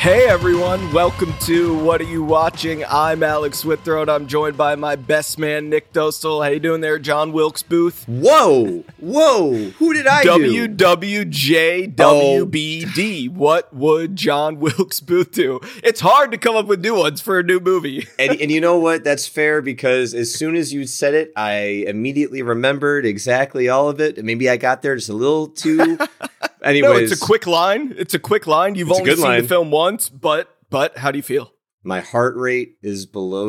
Hey everyone, welcome to What Are You Watching? I'm Alex Withrow. I'm joined by my best man, Nick Dostal. How you doing there, John Wilkes Booth? Whoa, who did I do? WWJWBD. What would John Wilkes Booth do? It's hard to come up with new ones for a new movie. And you know what? That's fair because as soon as you said it, I immediately remembered exactly all of it. Maybe I got there just a little too... Anyways. No, it's a quick line. You've only seen the film once, but how do you feel? My heart rate is below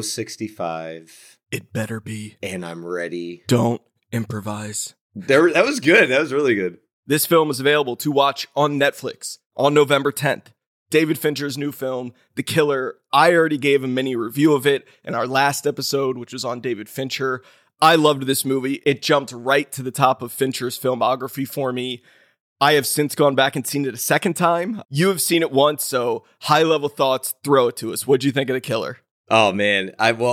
65. It better be. And I'm ready. Don't improvise. That was good. That was really good. This film is available to watch on Netflix on November 10th. David Fincher's new film, The Killer. I already gave a mini review of it in our last episode, which was on David Fincher. I loved this movie. It jumped right to the top of Fincher's filmography for me. I have since gone back and seen it a second time. You have seen it once, so high-level thoughts, throw it to us. What'd you think of The Killer? Oh, man.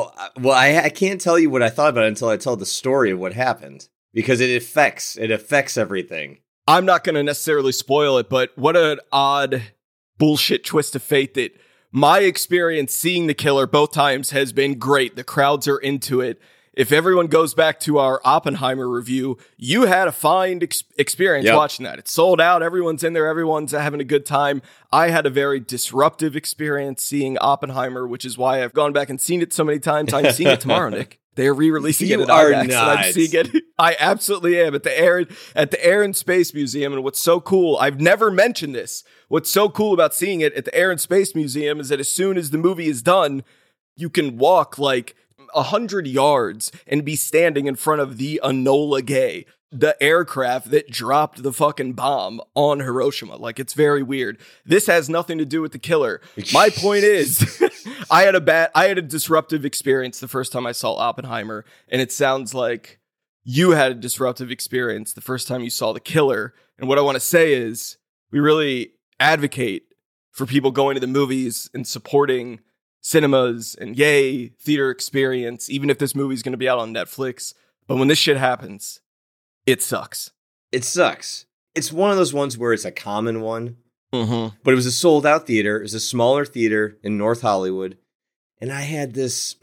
I can't tell you what I thought about it until I tell the story of what happened, because it affects everything. I'm not going to necessarily spoil it, but what an odd bullshit twist of fate that my experience seeing The Killer both times has been great. The crowds are into it. If everyone goes back to our Oppenheimer review, you had a fine experience watching that. It's sold out. Everyone's in there. Everyone's having a good time. I had a very disruptive experience seeing Oppenheimer, which is why I've gone back and seen it so many times. I'm seeing it tomorrow, Nick. They're re-releasing it at IMAX, and I'm seeing it. I absolutely am at the Air and Space Museum. And what's so cool, I've never mentioned this. What's so cool about seeing it at the Air and Space Museum is that as soon as the movie is done, you can walk like 100 yards and be standing in front of the Enola Gay, the aircraft that dropped the fucking bomb on Hiroshima. Like, it's very weird. This has nothing to do with The Killer. My point is, I had a disruptive experience the first time I saw Oppenheimer, and it sounds like you had a disruptive experience the first time you saw The Killer. And what I want to say is, we really advocate for people going to the movies and supporting cinemas and theater experience, even if this movie's going to be out on Netflix. But when this shit happens, it sucks. It sucks. It's one of those ones where it's a common one, but it was a sold out theater. It was a smaller theater in North Hollywood. And I had this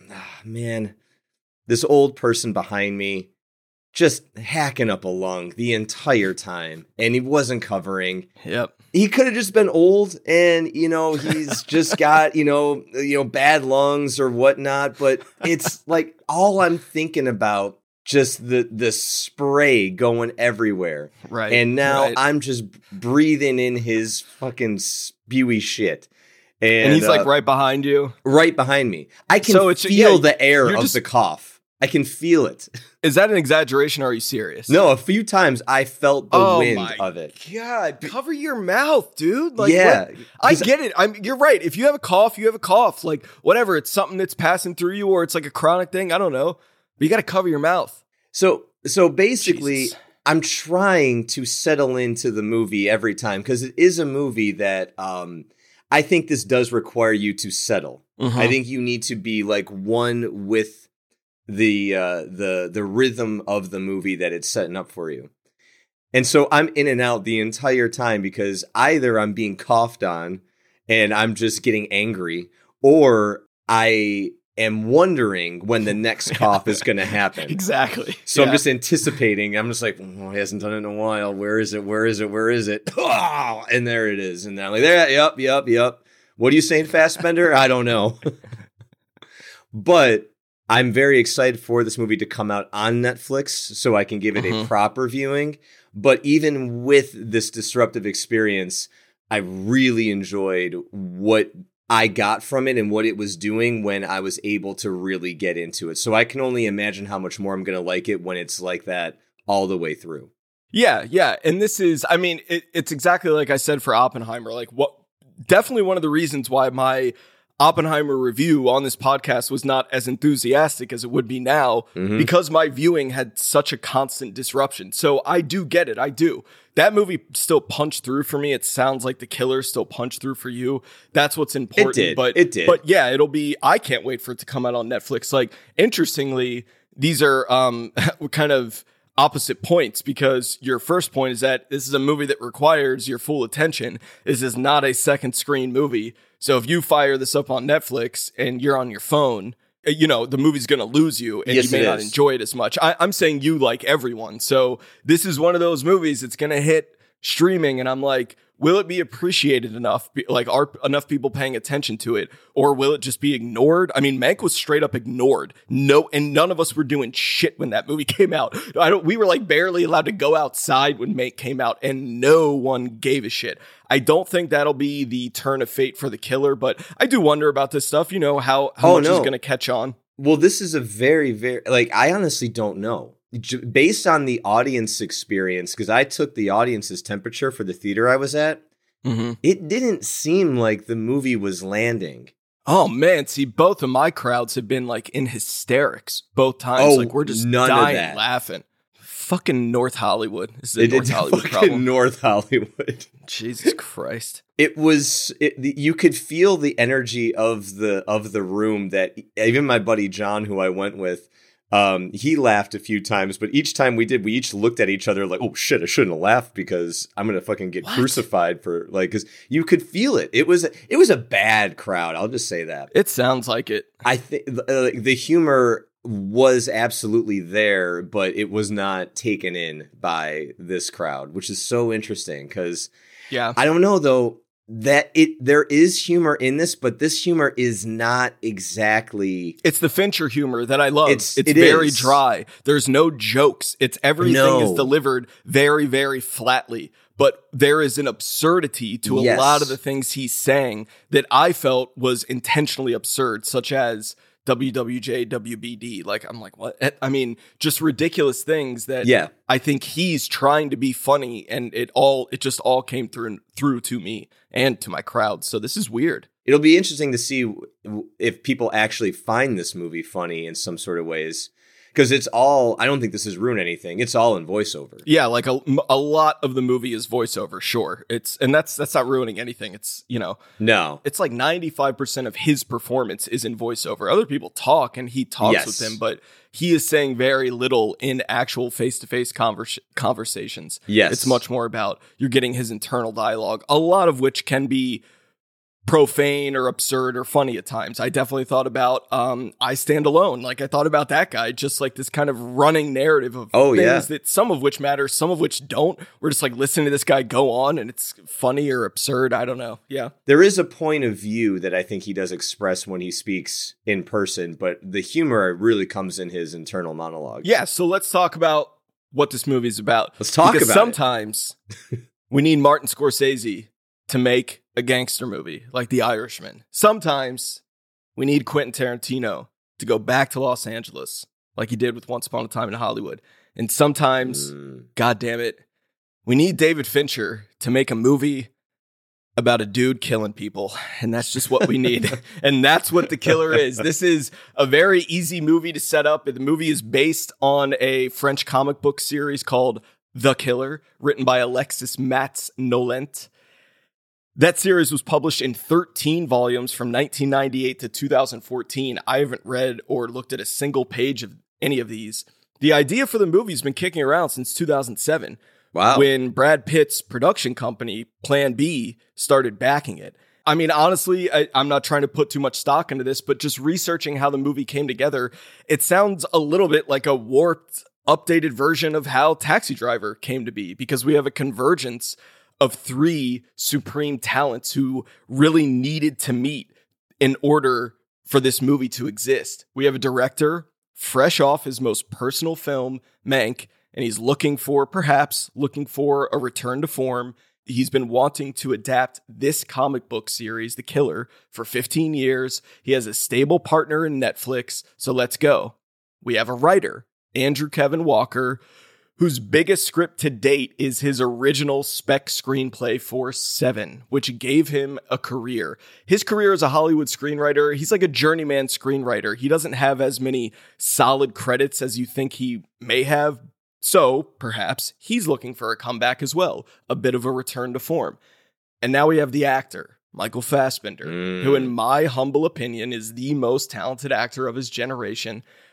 old person behind me just hacking up a lung the entire time. And he wasn't covering. Yep. He could have just been old and, he's just got, bad lungs or whatnot. But it's like all I'm thinking about, just the spray going everywhere. Right. And now I'm just breathing in his fucking spewy shit. And he's like right behind you? Right behind me. I can feel the air of the cough. I can feel it. Is that an exaggeration or are you serious? No, a few times I felt the wind of it. God, cover your mouth, dude. Like, yeah. I get it. You're right. If you have a cough, you have a cough. Like, whatever. It's something that's passing through you or it's like a chronic thing. I don't know. But you got to cover your mouth. So basically, Jesus. I'm trying to settle into the movie every time because it is a movie that I think this does require you to settle. Mm-hmm. I think you need to be like one with the rhythm of the movie that it's setting up for you. And so I'm in and out the entire time because either I'm being coughed on and I'm just getting angry, or I am wondering when the next cough is going to happen. Exactly. So I'm just anticipating. I'm just like, he hasn't done it in a while. Where is it? Oh, and there it is. And I'm like, there, yep. What are you saying, Fassbender? I don't know. But I'm very excited for this movie to come out on Netflix so I can give it a proper viewing. But even with this disruptive experience, I really enjoyed what I got from it and what it was doing when I was able to really get into it. So I can only imagine how much more I'm going to like it when it's like that all the way through. Yeah. And this is, it's exactly like I said for Oppenheimer. Like, definitely one of the reasons why my Oppenheimer review on this podcast was not as enthusiastic as it would be now, because my viewing had such a constant disruption. So I do get it. I do. That movie still punched through for me. It sounds like The Killer still punched through for you. That's what's important. It did. But yeah, I can't wait for it to come out on Netflix. Like, interestingly, these are kind of opposite points, because your first point is that this is a movie that requires your full attention. This is not a second screen movie. So if you fire this up on Netflix and you're on your phone, you know, the movie's going to lose you and you may not enjoy it as much. I'm saying you like everyone. So this is one of those movies that's going to hit streaming, and I'm like, will it be appreciated enough? Like, are enough people paying attention to it, or will it just be ignored? I mean, Mank was straight up ignored. No, and none of us were doing shit when that movie came out. We were like barely allowed to go outside when Mank came out, and no one gave a shit. I don't think that'll be the turn of fate for The Killer, but I do wonder about this stuff. You know, how much is going to catch on. Well, this is a very, very, like, I honestly don't know. Based on the audience experience, because I took the audience's temperature for the theater I was at, it didn't seem like the movie was landing. Oh, man. See, both of my crowds have been like in hysterics both times. Oh, like, we're just dying laughing. Fucking North Hollywood. This is a North Hollywood problem. North Hollywood. Jesus Christ. You could feel the energy of the room, that even my buddy John, who I went with, he laughed a few times, but each time we each looked at each other like, oh shit, I shouldn't have laughed because I'm going to fucking get crucified for, like, because you could feel it. It was a bad crowd. I'll just say that. It sounds like it. I think the humor was absolutely there, but it was not taken in by this crowd, which is so interesting because I don't know though, that there is humor in this, but this humor is not exactly. It's the Fincher humor that I love. It's very dry. There's no jokes. It's everything is delivered very, very flatly. But there is an absurdity to a lot of the things he's saying that I felt was intentionally absurd, such as WWJ, WBD. Like, I'm like, what? I mean, just ridiculous things that I think he's trying to be funny, and it just all came through to me and to my crowd. So this is weird. It'll be interesting to see if people actually find this movie funny in some sort of ways. Because it's all, I don't think this has ruined anything. It's all in voiceover. Yeah, like a lot of the movie is voiceover, sure. And that's not ruining anything. It's, you know. No. It's like 95% of his performance is in voiceover. Other people talk and he talks with them, but he is saying very little in actual face-to-face conversations. Yes. It's much more about you're getting his internal dialogue, a lot of which can be profane or absurd or funny at times. I definitely thought about I Stand Alone. Like, I thought about that guy, just like this kind of running narrative of things that some of which matter, some of which don't. We're just like listening to this guy go on, and it's funny or absurd. I don't know. Yeah. There is a point of view that I think he does express when he speaks in person, but the humor really comes in his internal monologue. Yeah. So let's talk about what this movie is about. Let's talk about it. Sometimes we need Martin Scorsese to make a gangster movie like The Irishman. Sometimes we need Quentin Tarantino to go back to Los Angeles like he did with Once Upon a Time in Hollywood. And sometimes, God damn it, we need David Fincher to make a movie about a dude killing people. And that's just what we need. And that's what The Killer is. This is a very easy movie to set up. The movie is based on a French comic book series called The Killer, written by Alexis Matz Nolent. That series was published in 13 volumes from 1998 to 2014. I haven't read or looked at a single page of any of these. The idea for the movie has been kicking around since 2007. Wow. When Brad Pitt's production company, Plan B, started backing it. I mean, honestly, I'm not trying to put too much stock into this, but just researching how the movie came together, it sounds a little bit like a warped, updated version of how Taxi Driver came to be, because we have a convergence of three supreme talents who really needed to meet in order for this movie to exist. We have a director fresh off his most personal film, Mank, and he's perhaps looking for a return to form. He's been wanting to adapt this comic book series, The Killer, for 15 years. He has a stable partner in Netflix, so let's go. We have a writer, Andrew Kevin Walker, whose biggest script to date is his original spec screenplay for Seven, which gave him a career. His career as a Hollywood screenwriter, he's like a journeyman screenwriter. He doesn't have as many solid credits as you think he may have, so perhaps he's looking for a comeback as well, a bit of a return to form. And now we have the actor, Michael Fassbender, who in my humble opinion is the most talented actor of his generation.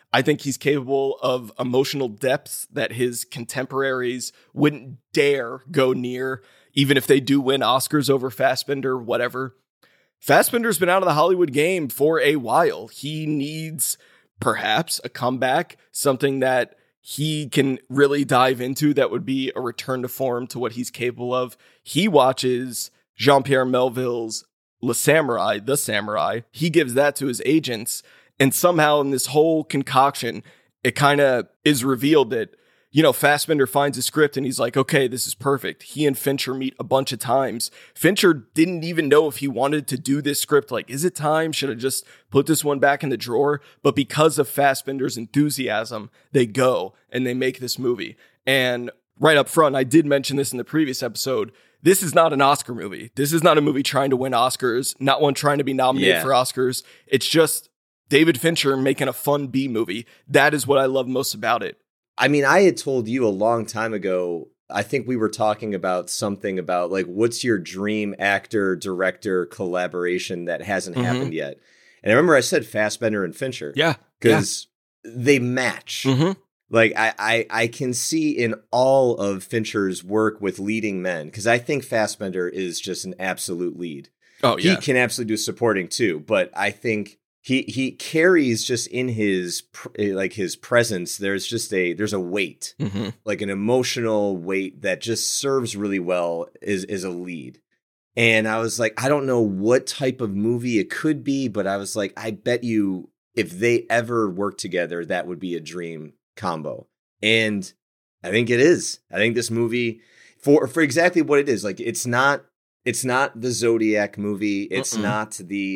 I think he's capable of emotional depths that his contemporaries wouldn't dare go near, even if they do win Oscars over Fassbender, whatever. Fassbender's been out of the Hollywood game for a while. He needs perhaps a comeback, something that he can really dive into that would be a return to form to what he's capable of. He watches Jean-Pierre Melville's The Samurai. He gives that to his agents. And somehow in this whole concoction, it kind of is revealed that, Fassbender finds a script and he's like, okay, this is perfect. He and Fincher meet a bunch of times. Fincher didn't even know if he wanted to do this script. Like, is it time? Should I just put this one back in the drawer? But because of Fassbender's enthusiasm, they go and they make this movie. And right up front, I did mention this in the previous episode. This is not an Oscar movie. This is not a movie trying to win Oscars, not one trying to be nominated for Oscars. It's just David Fincher making a fun B movie. That is what I love most about it. I mean, I had told you a long time ago, I think we were talking about something about like, what's your dream actor director collaboration that hasn't happened yet? And I remember I said Fassbender and Fincher. Yeah. Because they match. Like I can see in all of Fincher's work with leading men, because I think Fassbender is just an absolute lead. Oh, yeah. He can absolutely do supporting too, but I think he carries just in his presence. There's a weight, like an emotional weight that just serves really well as a lead. And I was like, I don't know what type of movie it could be, but I was like, I bet you if they ever work together, that would be a dream combo. And I think it is. I think this movie for exactly what it is, like it's not the Zodiac movie. It's not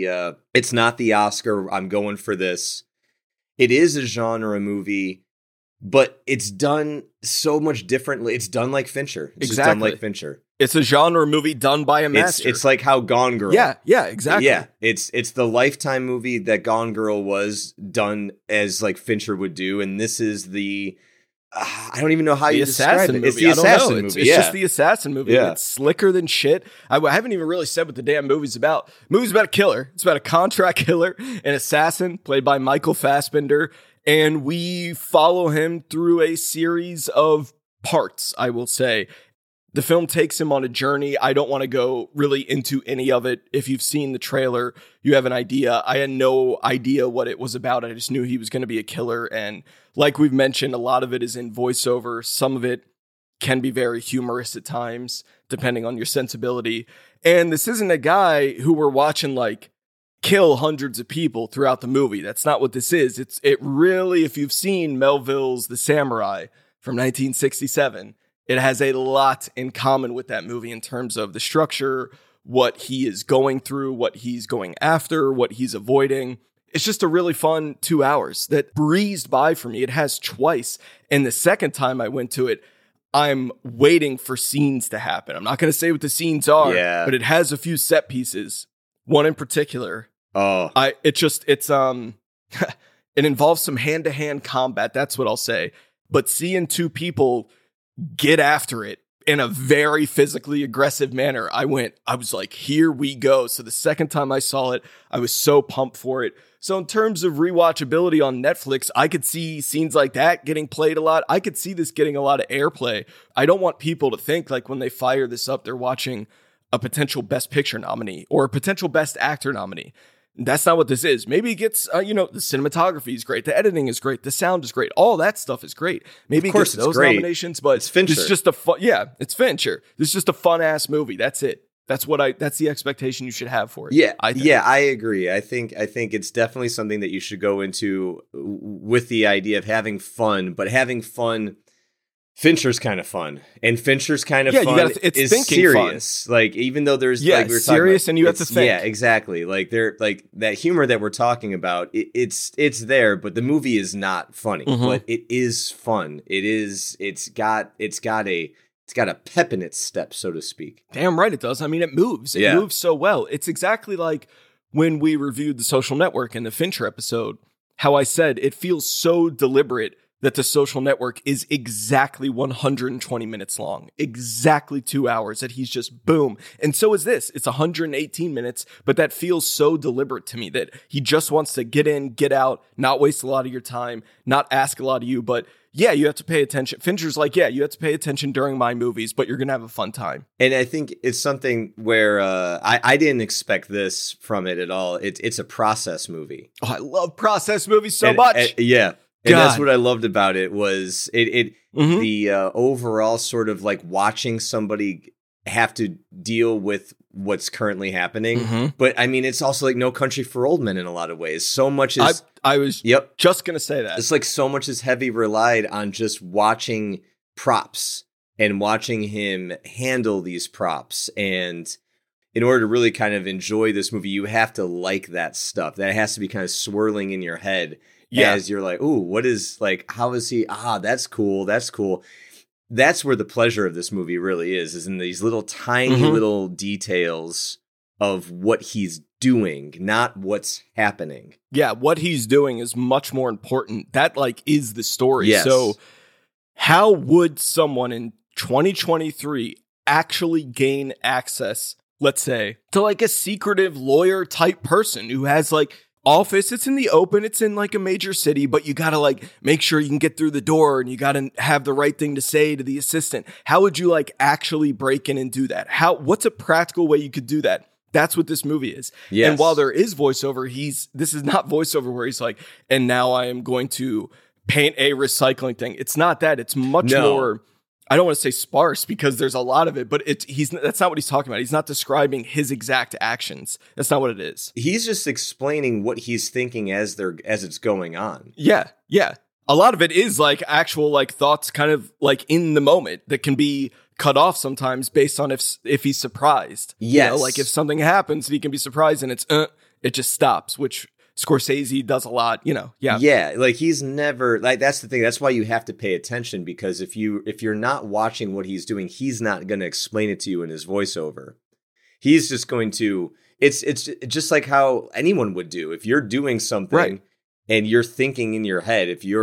the Oscar. I'm going for this. It is a genre movie, but it's done so much differently. It's done like Fincher. It's just done like Fincher. It's a genre movie done by a master. It's like how Gone Girl. Yeah, exactly. Yeah, it's the Lifetime movie that Gone Girl was done as like Fincher would do, and this is the I don't even know how you describe it. It's the assassin movie. It's just the assassin movie. Yeah. It's slicker than shit. I haven't even really said what the damn movie's about. The movie's about a killer. It's about a contract killer, an assassin played by Michael Fassbender, and we follow him through a series of parts, I will say. The film takes him on a journey. I don't want to go really into any of it. If you've seen the trailer, you have an idea. I had no idea what it was about. I just knew he was going to be a killer. And like we've mentioned, a lot of it is in voiceover. Some of it can be very humorous at times, depending on your sensibility. And this isn't a guy who we're watching like kill hundreds of people throughout the movie. That's not what this is. It really, if you've seen Melville's The Samurai from 1967, it has a lot in common with that movie in terms of the structure, what he is going through, what he's going after, what he's avoiding. It's just a really fun 2 hours that breezed by for me. It has twice. And the second time I went to it, I'm waiting for scenes to happen. I'm not going to say what the scenes are, but it has a few set pieces. One in particular. It involves some hand-to-hand combat. That's what I'll say. But seeing two people get after it in a very physically aggressive manner, I was like, here we go. So the second time I saw it, I was so pumped for it. So in terms of rewatchability on Netflix, I could see scenes like that getting played a lot. I could see this getting a lot of airplay. I don't want people to think like when they fire this up, they're watching a potential Best Picture nominee or a potential Best Actor nominee. That's not what this is. Maybe it gets, the cinematography is great. The editing is great. The sound is great. All that stuff is great. Maybe it gets those nominations, but it's Fincher. It's just it's Fincher. This is just a fun ass movie. That's it. That's the expectation you should have for it. Yeah. I agree. I think it's definitely something that you should go into with the idea of having fun, but having fun. Fincher's kind of fun, and Fincher's kind of fun is serious. Fun. Like even though there's like we're serious, and you have to think. Yeah, exactly. Like they're like that humor that we're talking about. It's there, but the movie is not funny. But it is fun. It is. It's got a pep in its step, so to speak. Damn right it does. I mean, it moves. It moves so well. It's exactly like when we reviewed The Social Network in the Fincher episode. How I said it feels so deliberate that The Social Network is exactly 120 minutes long, exactly 2 hours, that he's just boom. And so is this. It's 118 minutes, but that feels so deliberate to me that he just wants to get in, get out, not waste a lot of your time, not ask a lot of you, but yeah, you have to pay attention. Fincher's like, yeah, you have to pay attention during my movies, but you're going to have a fun time. And I think it's something where I didn't expect this from it at all. It's a process movie. Oh, I love process movies so much. Yeah. And that's what I loved about it was the overall sort of like watching somebody have to deal with what's currently happening. Mm-hmm. But I mean, it's also like No Country for Old Men in a lot of ways. So much is... I was just going to say that. It's like so much is heavy relied on just watching props and watching him handle these props. And in order to really kind of enjoy this movie, you have to like that stuff. That has to be kind of swirling in your head. Yeah. As you're like, ooh, what is like, how is he? That's cool. That's cool. That's where the pleasure of this movie really is in these little tiny little details of what he's doing, not what's happening. Yeah. What he's doing is much more important. That like is the story. Yes. So how would someone in 2023 actually gain access, let's say, to like a secretive lawyer type person who has like office? It's in the open, it's in like a major city, but you gotta like make sure you can get through the door and you gotta have the right thing to say to the assistant. How would you like actually break in and do that? What's a practical way you could do that? That's what this movie is. Yes. And while there is voiceover, this is not voiceover where he's like, and now I am going to paint a recycling thing. It's not that. It's much more, I don't want to say sparse because there's a lot of it, but that's not what he's talking about. He's not describing his exact actions. That's not what it is. He's just explaining what he's thinking as it's going on. Yeah. Yeah. A lot of it is like actual like thoughts kind of like in the moment that can be cut off sometimes based on if he's surprised. Yes. You know, like if something happens, he can be surprised and it just stops, which Scorsese does a lot, you know. Yeah. Yeah, like he's never like that's the thing. That's why you have to pay attention because if you're not watching what he's doing, he's not going to explain it to you in his voiceover. He's just going to it's just like how anyone would do. If you're doing something right. And you're thinking in your head, if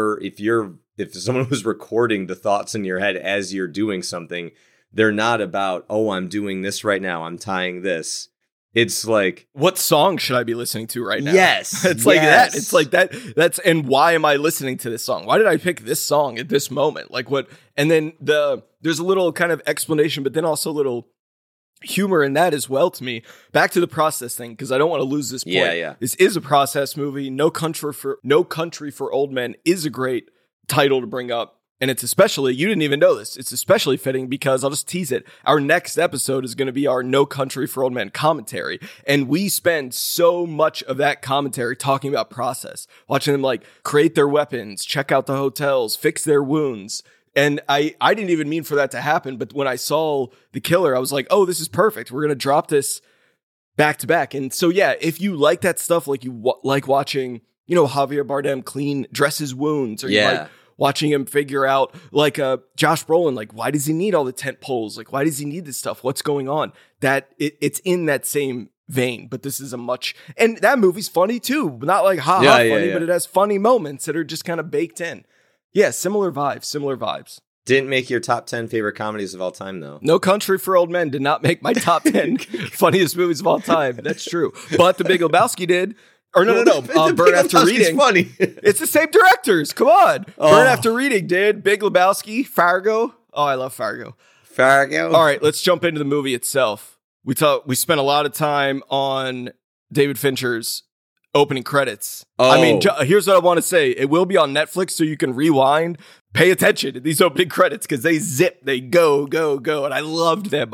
someone was recording the thoughts in your head as you're doing something, they're not about, oh, I'm doing this right now, I'm tying this. It's like, what song should I be listening to right now? Yes. It's like that. It's like that. And why am I listening to this song? Why did I pick this song at this moment? Like what? And then there's a little kind of explanation, but then also a little humor in that as well to me. Back to the process thing, because I don't want to lose this point. Yeah. This is a process movie. No Country for Old Men is a great title to bring up. And it's especially, you didn't even know this, it's especially fitting because, I'll just tease it, our next episode is going to be our No Country for Old Men commentary. And we spend so much of that commentary talking about process, watching them like create their weapons, check out the hotels, fix their wounds. And I didn't even mean for that to happen. But when I saw The Killer, I was like, oh, this is perfect. We're going to drop this back to back. And so, yeah, if you like that stuff, like you like watching, you know, Javier Bardem dress his wounds, or you like watching him figure out, like Josh Brolin, like, why does he need all the tent poles? Like, why does he need this stuff? What's going on? That it's in that same vein, but this is and that movie's funny too. Not like funny, but it has funny moments that are just kind of baked in. Yeah, similar vibes. Didn't make your top 10 favorite comedies of all time, though. No Country for Old Men did not make my top 10 funniest movies of all time. That's true. But The Big Lebowski did. Or no. Burn After Reading. Funny. It's the same directors. Come on. Burn After Reading did. Big Lebowski. Fargo. Oh, I love Fargo. All right, let's jump into the movie itself. We spent a lot of time on David Fincher's opening credits. I mean, here's what I want to say. It will be on Netflix, so you can rewind. Pay attention to these opening credits because they zip, they go. And I loved them.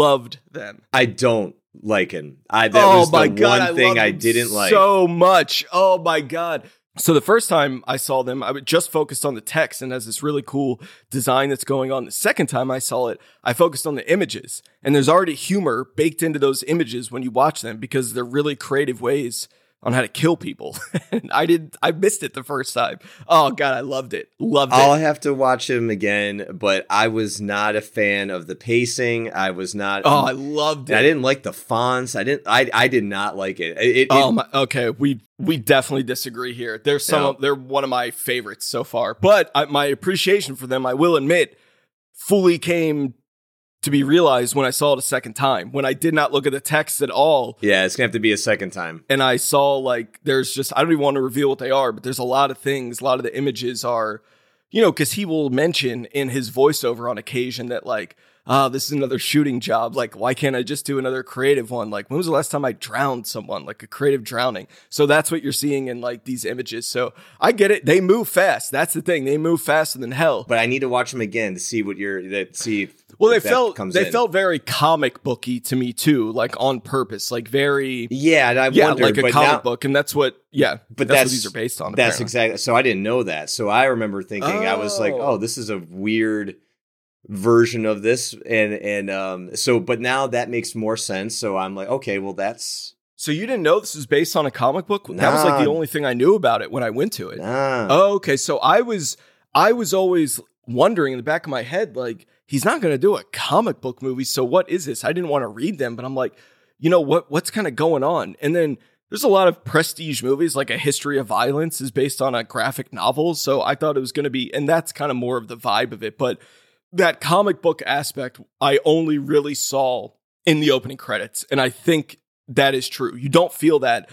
I don't like him. That was the one thing I didn't like so much. Oh my God. So the first time I saw them, I just focused on the text and has this really cool design that's going on. The second time I saw it, I focused on the images, and there's already humor baked into those images when you watch them because they're really creative ways how to kill people. And I missed it the first time. Oh God, I loved it. I'll have to watch him again, but I was not a fan of the pacing. I was not. Oh, I loved it. I didn't like the fonts. I did not like it. Okay. We definitely disagree here. They're one of my favorites so far, but my appreciation for them, I will admit, fully came to be realized when I saw it a second time, when I did not look at the text at all. Yeah, it's going to have to be a second time. And I saw like, there's just, I don't even want to reveal what they are, but there's a lot of things, a lot of the images are, because he will mention in his voiceover on occasion that like, this is another shooting job. Like, why can't I just do another creative one? Like, when was the last time I drowned someone? Like a creative drowning. So that's what you're seeing in like these images. So I get it. They move fast. That's the thing. They move faster than hell. But I need to watch them again to see Well, they felt very comic booky to me too, like on purpose, like very wondered, like a comic book, and that's what but that's what these are based on. That's exactly. So I didn't know that. So I remember thinking I was like, oh, this is a weird version of this, and so but now that makes more sense. So I'm like, okay, well that's. So you didn't know this is based on a comic book? That was like the only thing I knew about it when I went to it. Oh, okay. So I was always wondering in the back of my head, like, he's not going to do a comic book movie. So what is this? I didn't want to read them, but I'm like, what's kind of going on? And then there's a lot of prestige movies, like A History of Violence is based on a graphic novel. So I thought it was going to be, and that's kind of more of the vibe of it. But that comic book aspect, I only really saw in the opening credits. And I think that is true. You don't feel that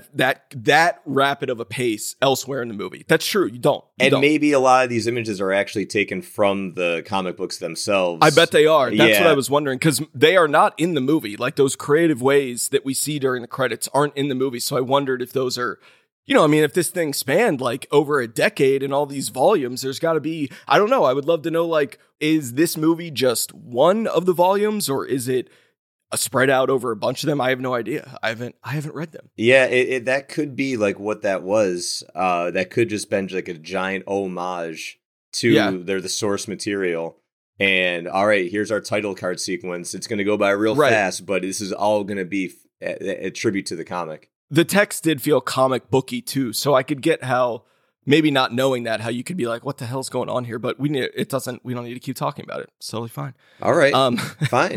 rapid of a pace elsewhere in the movie. That's true. You don't. Maybe a lot of these images are actually taken from the comic books themselves. I bet they are. That's what I was wondering, because they are not in the movie. Like those creative ways that we see during the credits aren't in the movie. So I wondered if those are, if this thing spanned like over a decade and all these volumes, there's got to be, I don't know. I would love to know, like, is this movie just one of the volumes, or is it spread out over a bunch of them? I have no idea. I haven't read them. Yeah, that could be like what that was. That could just been like a giant homage to the source material. And all right, here's our title card sequence. It's going to go by real fast, but this is all going to be a tribute to the comic. The text did feel comic booky too, so I could get how, maybe not knowing that, how you could be like, what the hell's going on here? But we don't need to keep talking about it. It's totally fine. All right. Fine.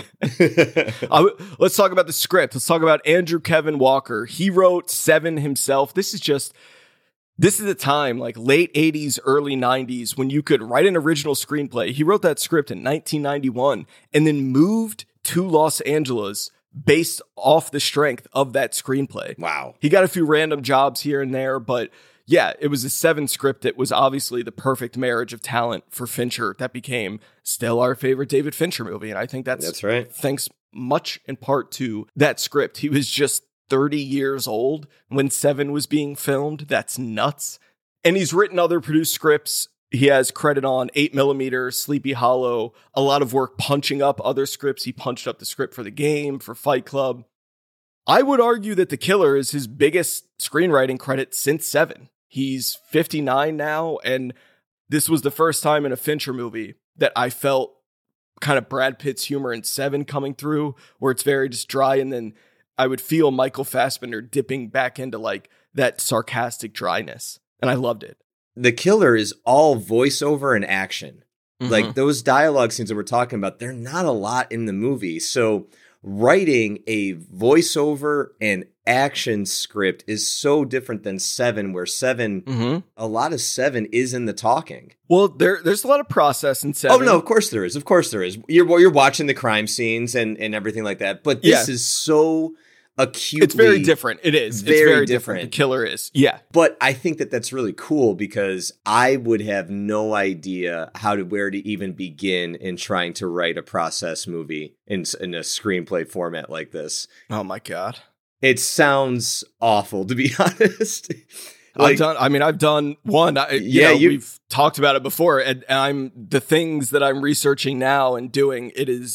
Let's talk about the script. Let's talk about Andrew Kevin Walker. He wrote Seven himself. This is a time like late 80s, early 90s when you could write an original screenplay. He wrote that script in 1991 and then moved to Los Angeles based off the strength of that screenplay. Wow. He got a few random jobs here and there, but yeah, it was a Seven script that was obviously the perfect marriage of talent for Fincher that became still our favorite David Fincher movie. And I think that's right. Thanks much in part to that script. He was just 30 years old when Seven was being filmed. That's nuts. And he's written other produced scripts. He has credit on 8mm, Sleepy Hollow, a lot of work punching up other scripts. He punched up the script for The Game, for Fight Club. I would argue that The Killer is his biggest screenwriting credit since Seven. He's 59 now, and this was the first time in a Fincher movie that I felt kind of Brad Pitt's humor in Seven coming through, where it's very just dry, and then I would feel Michael Fassbender dipping back into like that sarcastic dryness, and I loved it. The Killer is all voiceover and action. Mm-hmm. Like those dialogue scenes that we're talking about, they're not a lot in the movie. So writing a voiceover and action script is so different than Seven, where Seven, a lot of Seven is in the talking. Well, there's a lot of process in Seven. Oh, no, of course there is. Of course there is. You're watching the crime scenes and everything like that. But this is so acutely. It's very different. It is. It's very different. The Killer is. Yeah. But I think that that's really cool because I would have no idea where to even begin in trying to write a process movie in a screenplay format like this. Oh my God. It sounds awful, to be honest. I've done one. We've talked about it before, and the things that I'm researching now and doing.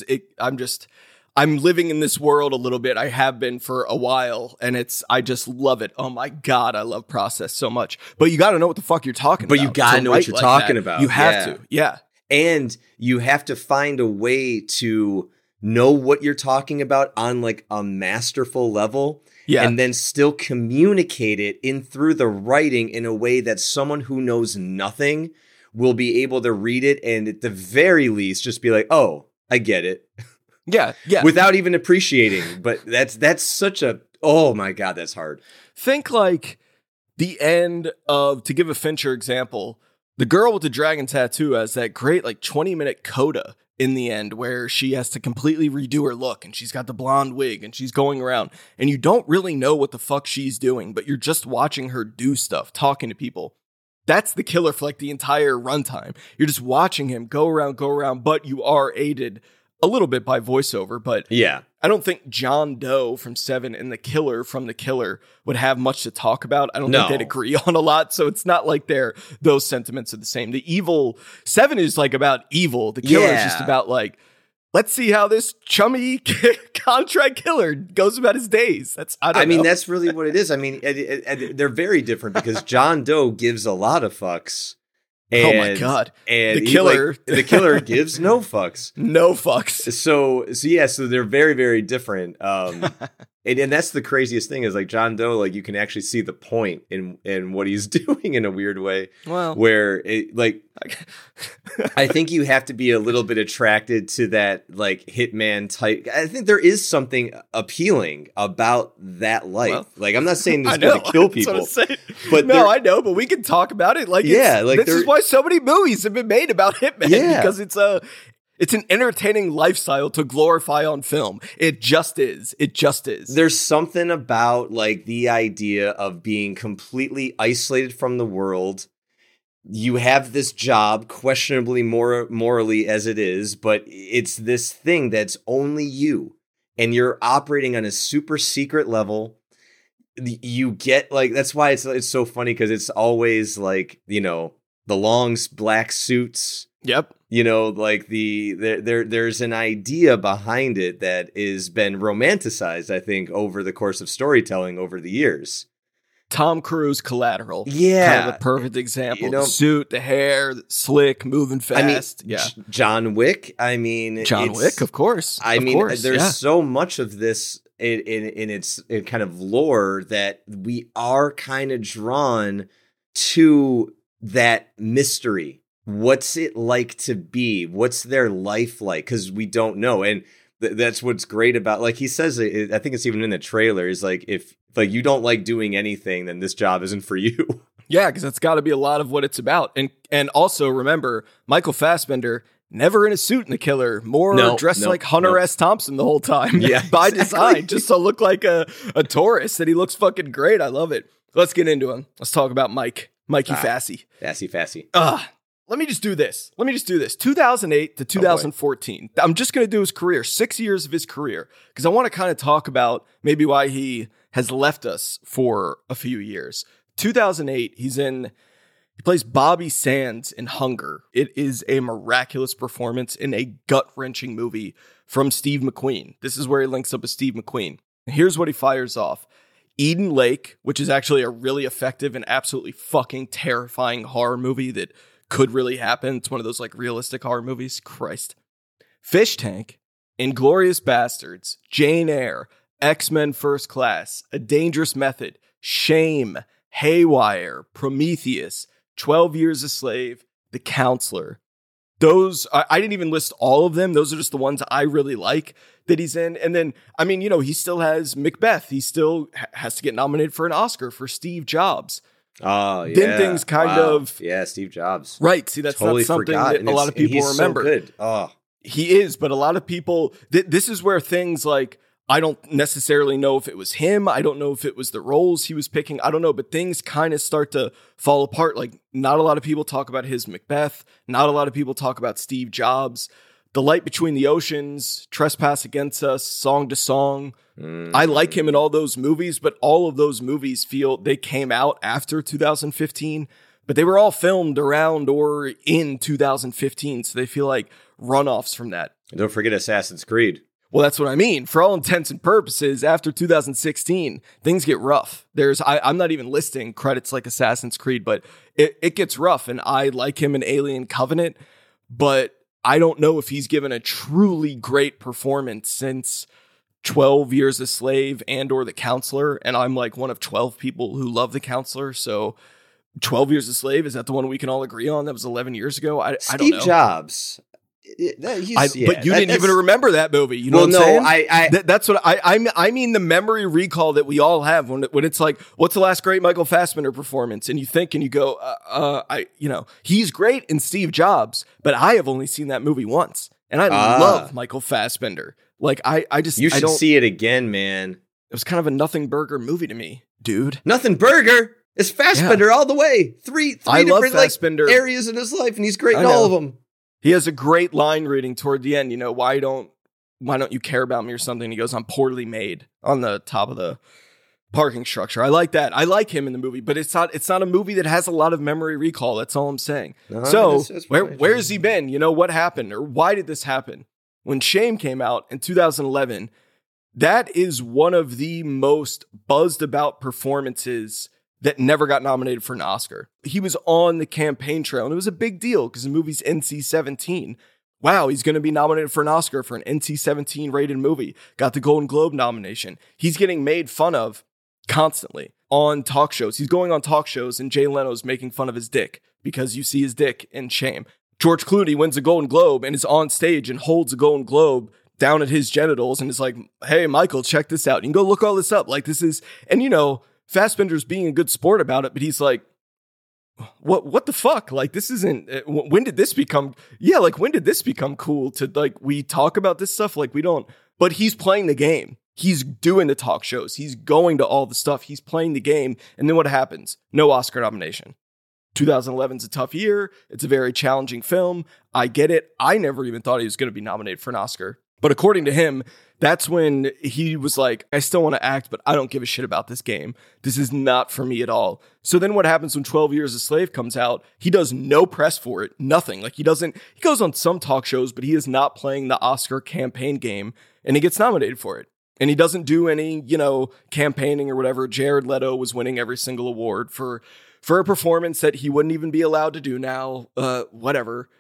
I'm living in this world a little bit. I have been for a while, and I just love it. Oh my God, I love process so much. But you got to know what the fuck you're talking about. But you got to know what you're talking about. You have to, yeah. And you have to find a way to know what you're talking about on like a masterful level. Yeah. And then still communicate it in through the writing in a way that someone who knows nothing will be able to read it and at the very least just be like, oh, I get it. Yeah. Without even appreciating. But that's such a, oh my God, that's hard. Think like the end of, to give a Fincher example, the girl with the dragon tattoo has that great like 20-minute coda in the end where she has to completely redo her look and she's got the blonde wig and she's going around and you don't really know what the fuck she's doing, but you're just watching her do stuff, talking to people. That's the killer for like the entire runtime. You're just watching him go around, but you are aided a little bit by voiceover. But yeah, I don't think John Doe from Seven and the killer from The Killer would have much to talk about. I don't think they'd agree on a lot. So it's not like those sentiments are the same. The evil Seven is like about evil. The Killer is just about like, let's see how this chummy contract killer goes about his days. I mean, that's really what it is. I mean, they're very different because John Doe gives a lot of fucks. And, oh my God. And the killer, the killer gives no fucks. No fucks. So they're very, very different. And that's the craziest thing is like John Doe, like you can actually see the point in what he's doing in a weird way. Well, where it like, I think you have to be a little bit attracted to that like hitman type. I think there is something appealing about that life. Well, like I'm not saying this going to kill people, but no, I know, but we can talk about it. Like, this is why so many movies have been made about hitmen because it's an entertaining lifestyle to glorify on film. It just is. There's something about like the idea of being completely isolated from the world. You have this job, questionably morally as it is, but it's this thing that's only you. And you're operating on a super secret level. You get like, that's why it's so funny because it's always like, you know, the long black suits. Yep. You know, like there's an idea behind it that has been romanticized, I think, over the course of storytelling over the years. Tom Cruise Collateral. Yeah. Kind of a perfect example. You know, the suit, the hair, slick, moving fast. I mean, John Wick. I mean, John Wick, of course. There's so much of this in its kind of lore that we are kind of drawn to that mystery. What's it like to be? What's their life like? Because we don't know. And that's what's great about, like he says, I think it's even in the trailer, is like, if like you don't like doing anything, then this job isn't for you. Yeah, because that's got to be a lot of what it's about. And also remember, Michael Fassbender, never in a suit in The Killer, dressed like Hunter S. Thompson the whole time. Yeah, by design, just to look like a tourist. And he looks fucking great. I love it. Let's get into him. Let's talk about Mikey Fassy. Fassy. Let me just do this. 2008 to 2014. I'm just going to do his career, 6 years of his career, because I want to kind of talk about maybe why he has left us for a few years. 2008, he plays Bobby Sands in Hunger. It is a miraculous performance in a gut-wrenching movie from Steve McQueen. This is where he links up with Steve McQueen. And here's what he fires off. Eden Lake, which is actually a really effective and absolutely fucking terrifying horror movie that could really happen. It's one of those like realistic horror movies. Christ. Fish Tank, Inglourious Bastards, Jane Eyre, X-Men First Class, A Dangerous Method, Shame, Haywire, Prometheus, 12 Years a Slave, The Counselor. Those, I didn't even list all of them. Those are just the ones I really like that he's in. And then, I mean, you know, he still has Macbeth. He still has to get nominated for an Oscar for Steve Jobs. Oh, yeah. Then things kind of... Yeah, Steve Jobs. Right. See, that's totally not something that a lot of people remember. So good. Oh. He is, but a lot of people... This is where things like... I don't necessarily know if it was him. I don't know if it was the roles he was picking. I don't know, but things kind of start to fall apart. Like, not a lot of people talk about his Macbeth. Not a lot of people talk about Steve Jobs. The Light Between the Oceans, Trespass Against Us, Song to Song. I like him in all those movies, but all of those movies they came out after 2015, but they were all filmed around or in 2015, so they feel like runoffs from that. And don't forget Assassin's Creed. Well, that's what I mean. For all intents and purposes, after 2016, things get rough. I'm not even listing credits like Assassin's Creed, but it gets rough, and I like him in Alien Covenant, but I don't know if he's given a truly great performance since 12 Years a Slave and or The Counselor. And I'm like one of 12 people who love The Counselor. So 12 Years a Slave, is that the one we can all agree on? That was 11 years ago. I don't know. Steve Jobs. But you didn't even remember that movie. You know what I'm saying? That's what I mean. The memory recall that we all have when it's like, what's the last great Michael Fassbender performance? And you think and you go, he's great in Steve Jobs, but I have only seen that movie once, and I love Michael Fassbender. Like you should see it again, man. It was kind of a nothing burger movie to me, dude. Nothing burger. It's Fassbender all the way. Three different like areas in his life, and he's great in all of them. He has a great line reading toward the end. You know, why don't you care about me or something? He goes, I'm poorly made, on the top of the parking structure. I like that. I like him in the movie, but it's not a movie that has a lot of memory recall. That's all I'm saying. Where has he been? You know, what happened or why did this happen? When Shame came out in 2011, that is one of the most buzzed about performances that never got nominated for an Oscar. He was on the campaign trail, and it was a big deal because the movie's NC-17. Wow, he's going to be nominated for an Oscar for an NC-17 rated movie. Got the Golden Globe nomination. He's getting made fun of constantly on talk shows. He's going on talk shows, and Jay Leno's making fun of his dick because you see his dick in Shame. George Clooney wins a Golden Globe and is on stage and holds a Golden Globe down at his genitals and is like, hey, Michael, check this out. You can go look all this up. Like, this is, and you know, Fassbender's being a good sport about it, but he's like, what the fuck? Like, this isn't, when did this become cool to, like, we talk about this stuff? Like, we don't, but he's playing the game. He's doing the talk shows. He's going to all the stuff. He's playing the game. And then what happens? No Oscar nomination. 2011's a tough year. It's a very challenging film. I get it. I never even thought he was going to be nominated for an Oscar. But according to him, that's when he was like, I still want to act, but I don't give a shit about this game. This is not for me at all. So then what happens when 12 Years a Slave comes out? He does no press for it, nothing. Like he goes on some talk shows, but he is not playing the Oscar campaign game, and he gets nominated for it. And he doesn't do any, campaigning or whatever. Jared Leto was winning every single award for a performance that he wouldn't even be allowed to do now, whatever.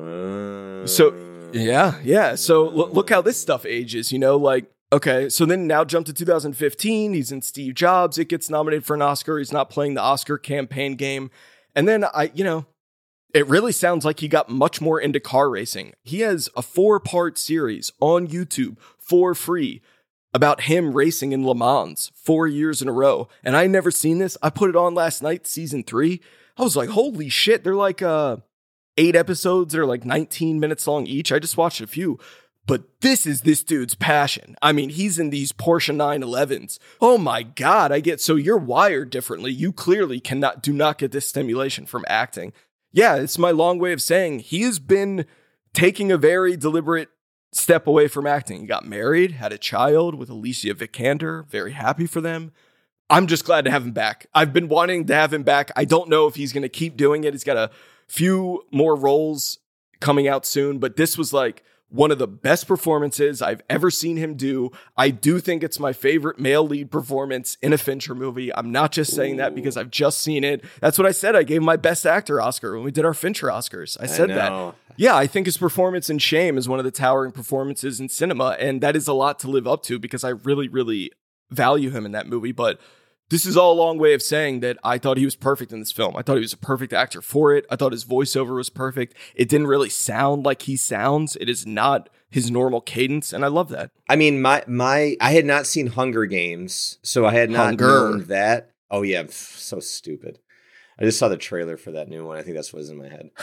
So, yeah. So look how this stuff ages, okay. So then now jump to 2015. He's in Steve Jobs. It gets nominated for an Oscar. He's not playing the Oscar campaign game. And then it really sounds like he got much more into car racing. He has a 4-part series on YouTube for free about him racing in Le Mans 4 years in a row. And I never seen this. I put it on last night, season 3. I was like, holy shit. They're like 8 episodes. They're like 19 minutes long each. I just watched a few. But this is this dude's passion. I mean, he's in these Porsche 911s. Oh my God. So you're wired differently. You clearly do not get this stimulation from acting. Yeah, it's my long way of saying he has been taking a very deliberate step away from acting. He got married, had a child with Alicia Vikander. Very happy for them. I'm just glad to have him back. I've been wanting to have him back. I don't know if he's going to keep doing it. He's got a few more roles coming out soon, but this was like one of the best performances I've ever seen him do. I do think it's my favorite male lead performance in a Fincher movie. I'm not just saying that because I've just seen it. That's what I said. I gave my best actor Oscar when we did our Fincher Oscars. I said that. Yeah, I think his performance in Shame is one of the towering performances in cinema, and that is a lot to live up to because I really, really value him in that movie. But this is all a long way of saying that I thought he was perfect in this film. I thought he was a perfect actor for it. I thought his voiceover was perfect. It didn't really sound like he sounds. It is not his normal cadence, and I love that. I mean, I had not seen Hunger Games, so I had not known that. Oh yeah, I'm so stupid. I just saw the trailer for that new one. I think that's what was in my head.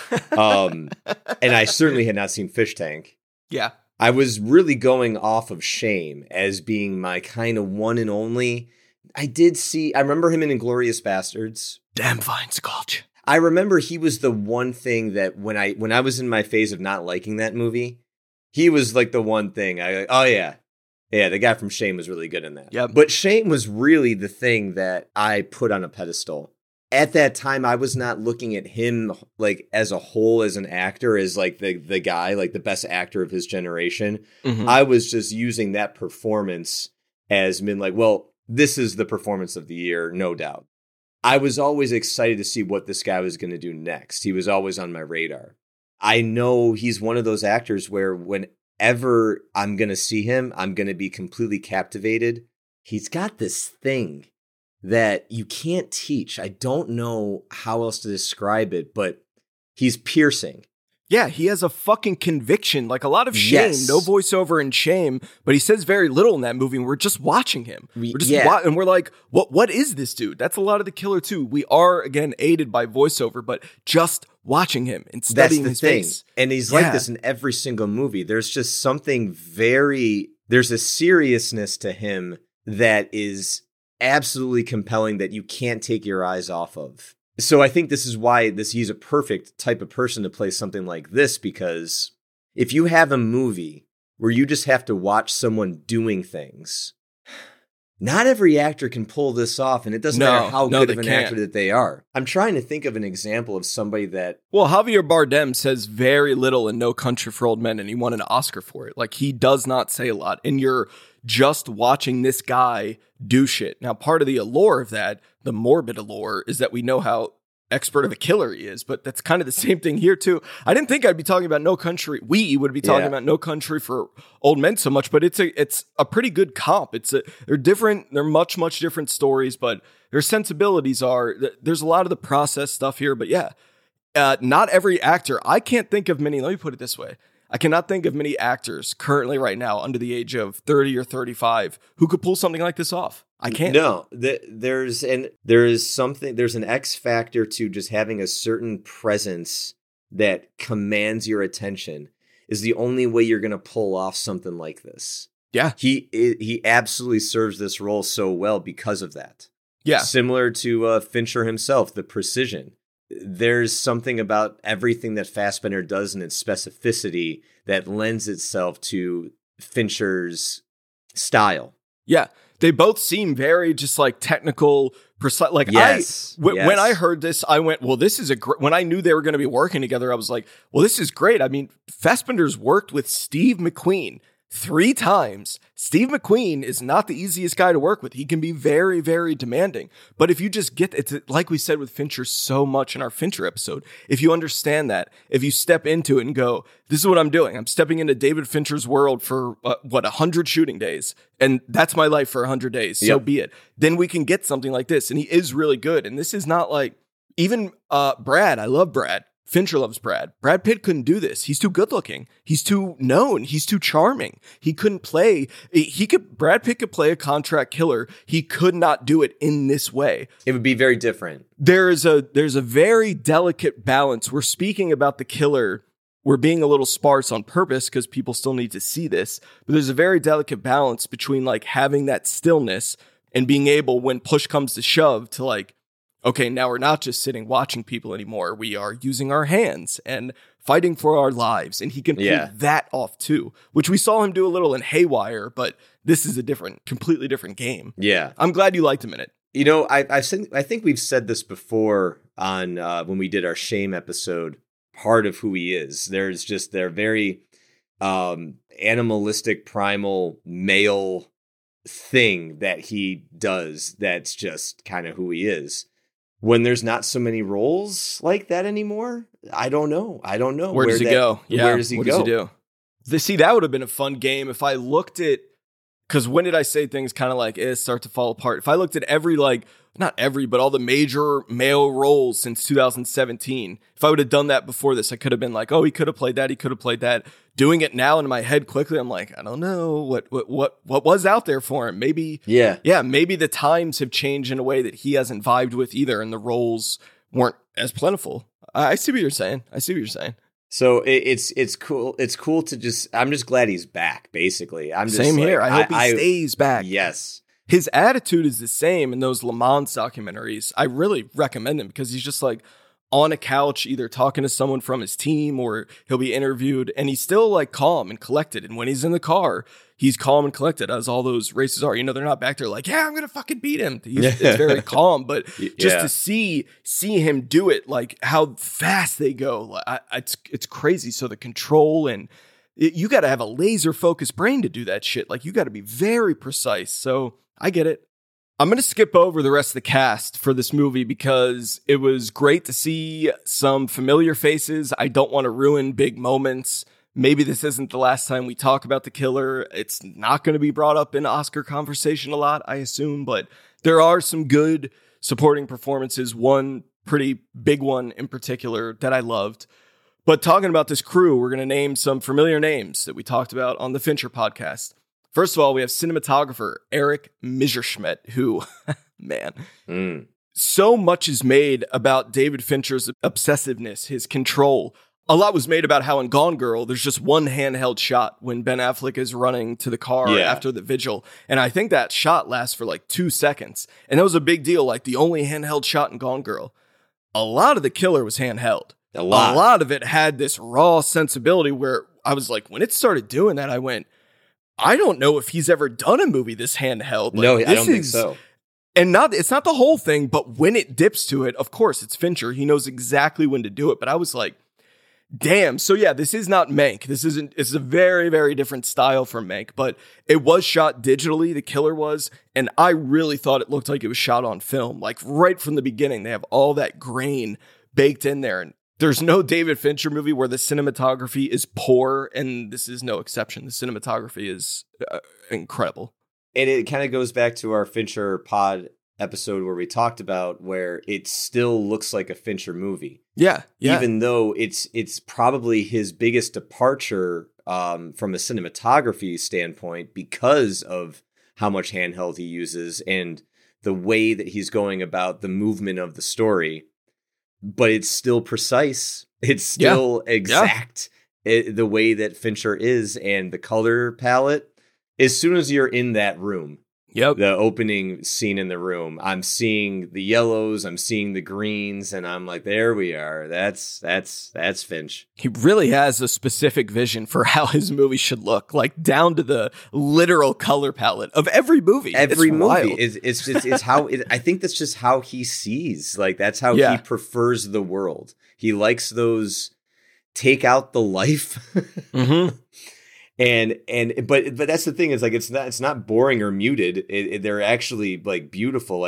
And I certainly had not seen Fish Tank. Yeah. I was really going off of Shame as being my kind of one and only. I remember him in Inglourious Bastards. Damn fine sculpture. I remember he was the one thing that when I was in my phase of not liking that movie, he was like the one thing the guy from Shame was really good in that. Yep. But Shame was really the thing that I put on a pedestal. At that time, I was not looking at him like as a whole as an actor, as like the guy, like the best actor of his generation. Mm-hmm. I was just using that performance as been like, well, this is the performance of the year, no doubt. I was always excited to see what this guy was going to do next. He was always on my radar. I know he's one of those actors where whenever I'm going to see him, I'm going to be completely captivated. He's got this thing that you can't teach. I don't know how else to describe it, but he's piercing. Yeah, he has a fucking conviction, like a lot of shame, Yes. no voiceover and shame, but he says very little in that movie. And we're just watching him. We're just and we're like, what is this dude? That's a lot of The Killer too. We are, again, aided by voiceover, but just watching him and studying his face. And he's like this in every single movie. There's just something there's a seriousness to him that is absolutely compelling that you can't take your eyes off of. So I think this is why he's a perfect type of person to play something like this, because if you have a movie where you just have to watch someone doing things, not every actor can pull this off, and it doesn't matter how good of an actor that they are. I'm trying to think of an example of somebody that... Well, Javier Bardem says very little in No Country for Old Men, and he won an Oscar for it. Like, he does not say a lot, and you're just watching this guy do shit. Now, part of the allure of that, the morbid allure, is that we know how expert of a killer he is, but that's kind of the same thing here too. I didn't think I'd be talking about No Country. We would be talking about No Country for Old Men so much, but it's a pretty good comp. They're different. They're much different stories, but their sensibilities there's a lot of the process stuff here. But yeah, not every actor. I can't think of many. Let me put it this way. I cannot think of many actors currently right now under the age of 30 or 35 who could pull something like this off. I can't. No, there's an X factor to just having a certain presence that commands your attention is the only way you're going to pull off something like this. Yeah. He absolutely serves this role so well because of that. Yeah. Similar to Fincher himself, the precision. There's something about everything that Fassbender does in its specificity that lends itself to Fincher's style. Yeah. They both seem very just like technical, precise. Like when I heard this, I went, well, this is when I knew they were going to be working together, I was like, well, this is great. I mean, Fassbender's worked with Steve McQueen 3 times. Steve McQueen is not the easiest guy to work with. He can be very, very demanding. But if you just get it, like we said with Fincher so much in our Fincher episode, if you understand that, if you step into it and go, this is what I'm doing. I'm stepping into David Fincher's world for 100 shooting days. And that's my life for 100 days. So be it. Then we can get something like this. And he is really good. And this is not like, even Brad, I love Brad. Fincher loves Brad. Brad Pitt couldn't do this. He's too good looking. He's too known. He's too charming. He couldn't play. Brad Pitt could play a contract killer. He could not do it in this way. It would be very different. There's a very delicate balance. We're speaking about The Killer. We're being a little sparse on purpose because people still need to see this. But there's a very delicate balance between like having that stillness and being able, when push comes to shove, to like, okay, now we're not just sitting watching people anymore. We are using our hands and fighting for our lives. And he can pull that off too, which we saw him do a little in Haywire, but this is a completely different game. Yeah. I'm glad you liked him in it. You know, I think we've said this before on when we did our Shame episode. Part of who he is. There's just their very animalistic, primal male thing that he does. That's just kind of who he is. When there's not so many roles like that anymore, I don't know. Where does he go? Yeah. Where does he go? What does he do? See, that would have been a fun game if I looked at, because when did I say things kind of like start to fall apart? If I looked at but all the major male roles since 2017, if I would have done that before this, I could have been like, oh, he could have played that. He could have played that. Doing it now in my head quickly, I'm like, I don't know what was out there for him. Maybe, maybe the times have changed in a way that he hasn't vibed with either, and the roles weren't as plentiful. I see what you're saying. So it's cool. It's cool to I'm just glad he's back. Basically, I'm just same here. I hope he stays back. Yes. His attitude is the same in those Le Mans documentaries. I really recommend him because he's just like on a couch, either talking to someone from his team or he'll be interviewed, and he's still like calm and collected. And when he's in the car, he's calm and collected, as all those races are. You know, they're not back there like, yeah, I'm going to fucking beat him. It's very calm, but just to see him do it, like how fast they go, it's crazy. So the control and you got to have a laser focused brain to do that shit. Like you got to be very precise. So I get it. I'm going to skip over the rest of the cast for this movie because it was great to see some familiar faces. I don't want to ruin big moments. Maybe this isn't the last time we talk about the killer. It's not going to be brought up in Oscar conversation a lot, I assume, but there are some good supporting performances. One pretty big one in particular that I loved. But talking about this crew, we're going to name some familiar names that we talked about on the Fincher podcast. First of all, we have cinematographer Eric Messerschmidt, who, man, so much is made about David Fincher's obsessiveness, his control. A lot was made about how in Gone Girl, there's just one handheld shot when Ben Affleck is running to the car after the vigil. And I think that shot lasts for like 2 seconds. And that was a big deal, like the only handheld shot in Gone Girl. A lot of The Killer was handheld. A lot of it had this raw sensibility where I was like, when it started doing that, I went, I don't know if he's ever done a movie this handheld. Like, no, I don't think so. And it's not the whole thing, but when it dips to it, of course, it's Fincher. He knows exactly when to do it. But I was like, damn. So yeah, this is not Mank. It's a very, very different style from Mank, but it was shot digitally. The Killer was. And I really thought it looked like it was shot on film. Like right from the beginning, they have all that grain baked in there. And there's no David Fincher movie where the cinematography is poor, and this is no exception. The cinematography is incredible. And it kind of goes back to our Fincher pod episode where we talked about where it still looks like a Fincher movie. Yeah. Even though it's probably his biggest departure from a cinematography standpoint because of how much handheld he uses and the way that he's going about the movement of the story. But it's still precise. It's still exact the way that Fincher is, and the color palette. As soon as you're in that room, the opening scene in the room, I'm seeing the yellows, I'm seeing the greens, and I'm like, there we are. That's Finch. He really has a specific vision for how his movie should look, like down to the literal color palette of every movie. Every it's movie wild. It's how I think that's just how he sees. Like that's how he prefers the world. He likes those take out the life. Mm-hmm. But that's the thing is like it's not boring or muted. They're actually like beautiful.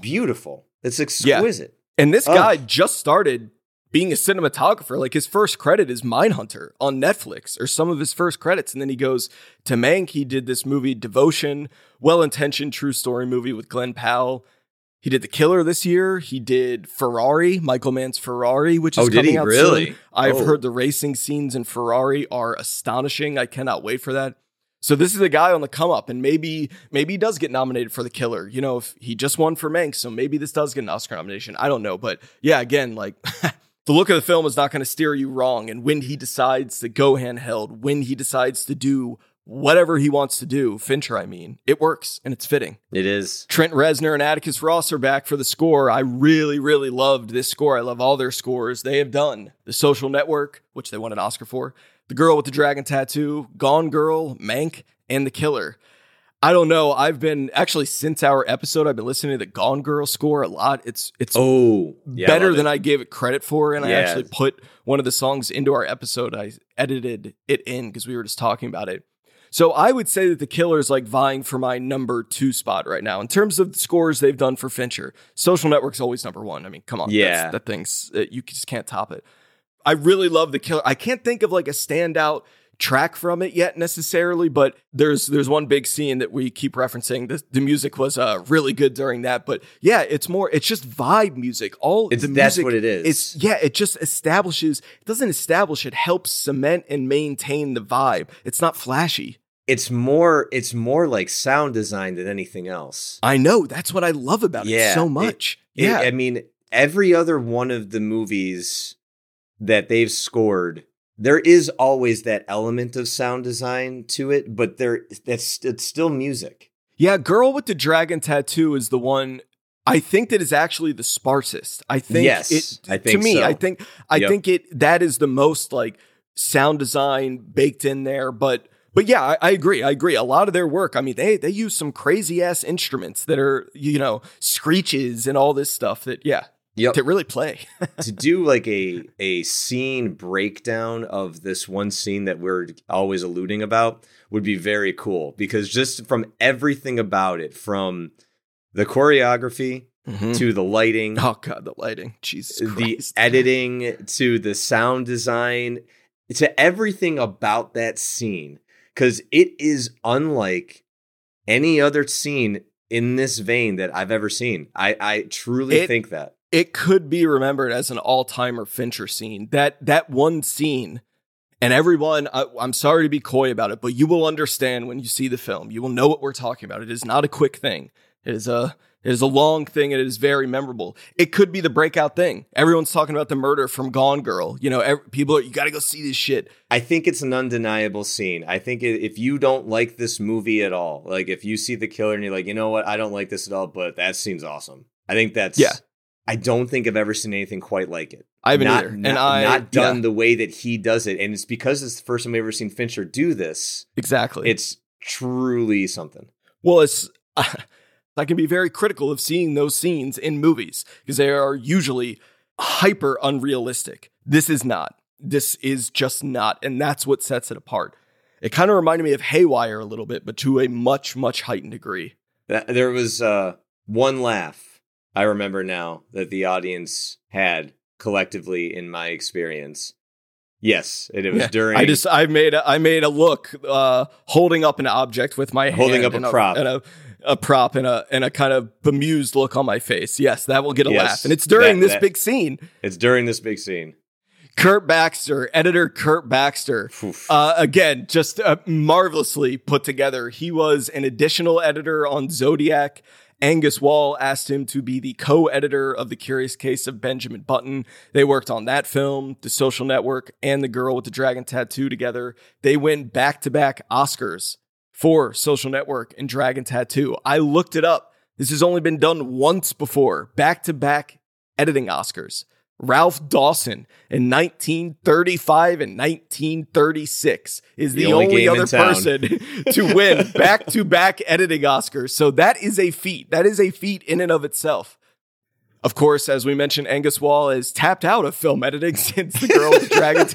It's exquisite. Yeah. And this guy just started being a cinematographer. Like his first credit is Mindhunter on Netflix, or some of his first credits, and then he goes to Mank. He did this movie Devotion, well-intentioned true story movie with Glenn Powell. He did The Killer this year. He did Ferrari, Michael Mann's Ferrari, which is coming out soon. I've heard the racing scenes in Ferrari are astonishing. I cannot wait for that. So this is a guy on the come up, and maybe he does get nominated for The Killer. You know, if he just won for Mank, so maybe this does get an Oscar nomination. I don't know, but yeah, again, like the look of the film is not going to steer you wrong. And when he decides to go handheld, when he decides to do whatever he wants to do, Fincher, I mean, it works and it's fitting. It is. Trent Reznor and Atticus Ross are back for the score. I really, really loved this score. I love all their scores. They have done The Social Network, which they won an Oscar for, The Girl with the Dragon Tattoo, Gone Girl, Mank, and The Killer. I don't know. I've been actually since our episode, I've been listening to the Gone Girl score a lot. It's better than I gave it credit for. And I actually put one of the songs into our episode. I edited it in because we were just talking about it. So I would say that The Killer is like vying for my number 2 spot right now. In terms of the scores they've done for Fincher, Social Network's always number 1. I mean, come on. Yeah. That thing's, you just can't top it. I really love The Killer. I can't think of like a standout track from it yet necessarily, but there's one big scene that we keep referencing. The music was really good during that, but yeah, it's just vibe music. That's what it is. It just establishes, it doesn't establish, it helps cement and maintain the vibe. It's not flashy. It's more like sound design than anything else. I know, that's what I love about it so much. I mean, every other one of the movies that they've scored, there is always that element of sound design to it, but it's still music. Yeah, Girl with the Dragon Tattoo is the one I think that is actually the sparsest. I think that is the most like sound design baked in there, but yeah, I agree. A lot of their work, I mean, they use some crazy ass instruments that are, screeches and all this stuff that to really play. To do like a scene breakdown of this one scene that we're always alluding about would be very cool, because just from everything about it, from The choreography Mm-hmm. to the lighting. Oh God, the lighting. Jesus Christ. The editing to the sound design to everything about that scene. Because it is unlike any other scene in this vein that I've ever seen. I truly think that. It could be remembered as an all-timer Fincher scene. That one scene, and everyone, I'm sorry to be coy about it, but you will understand when you see the film. You will know what we're talking about. It is not a quick thing. It is a long thing, and it is very memorable. It could be the breakout thing. Everyone's talking about the murder from Gone Girl. You know, people are, you got to go see this shit. I think it's an undeniable scene. I think if you don't like this movie at all, like if you see The Killer and you're like, you know what, I don't like this at all, but that scene's awesome. I think that's, yeah. I don't think I've ever seen anything quite like it. I haven't either. Not done the way that he does it. And it's because it's the first time I've ever seen Fincher do this. Exactly. It's truly something. Well, I can be very critical of seeing those scenes in movies because they are usually hyper unrealistic. This is not. This is just not. And that's what sets it apart. It kind of reminded me of Haywire a little bit, but to a much, much heightened degree. There was one laugh I remember now that the audience had collectively in my experience. Yes, it was during. I made a look, holding up an object with my hand, holding up a prop, a prop, and a kind of bemused look on my face. Yes, that will get a laugh, and it's during this big scene. It's during this big scene. Editor Kurt Baxter, again, just marvelously put together. He was an additional editor on Zodiac. Angus Wall asked him to be the co-editor of The Curious Case of Benjamin Button. They worked on that film, The Social Network, and The Girl with the Dragon Tattoo together. They win back-to-back Oscars for Social Network and Dragon Tattoo. I looked it up. This has only been done once before. Back-to-back editing Oscars. Ralph Dawson in 1935 and 1936 is the only other person to win back-to-back editing Oscars. So that is a feat. That is a feat in and of itself. Of course, as we mentioned, Angus Wall is tapped out of film editing since The Girl with the Dragon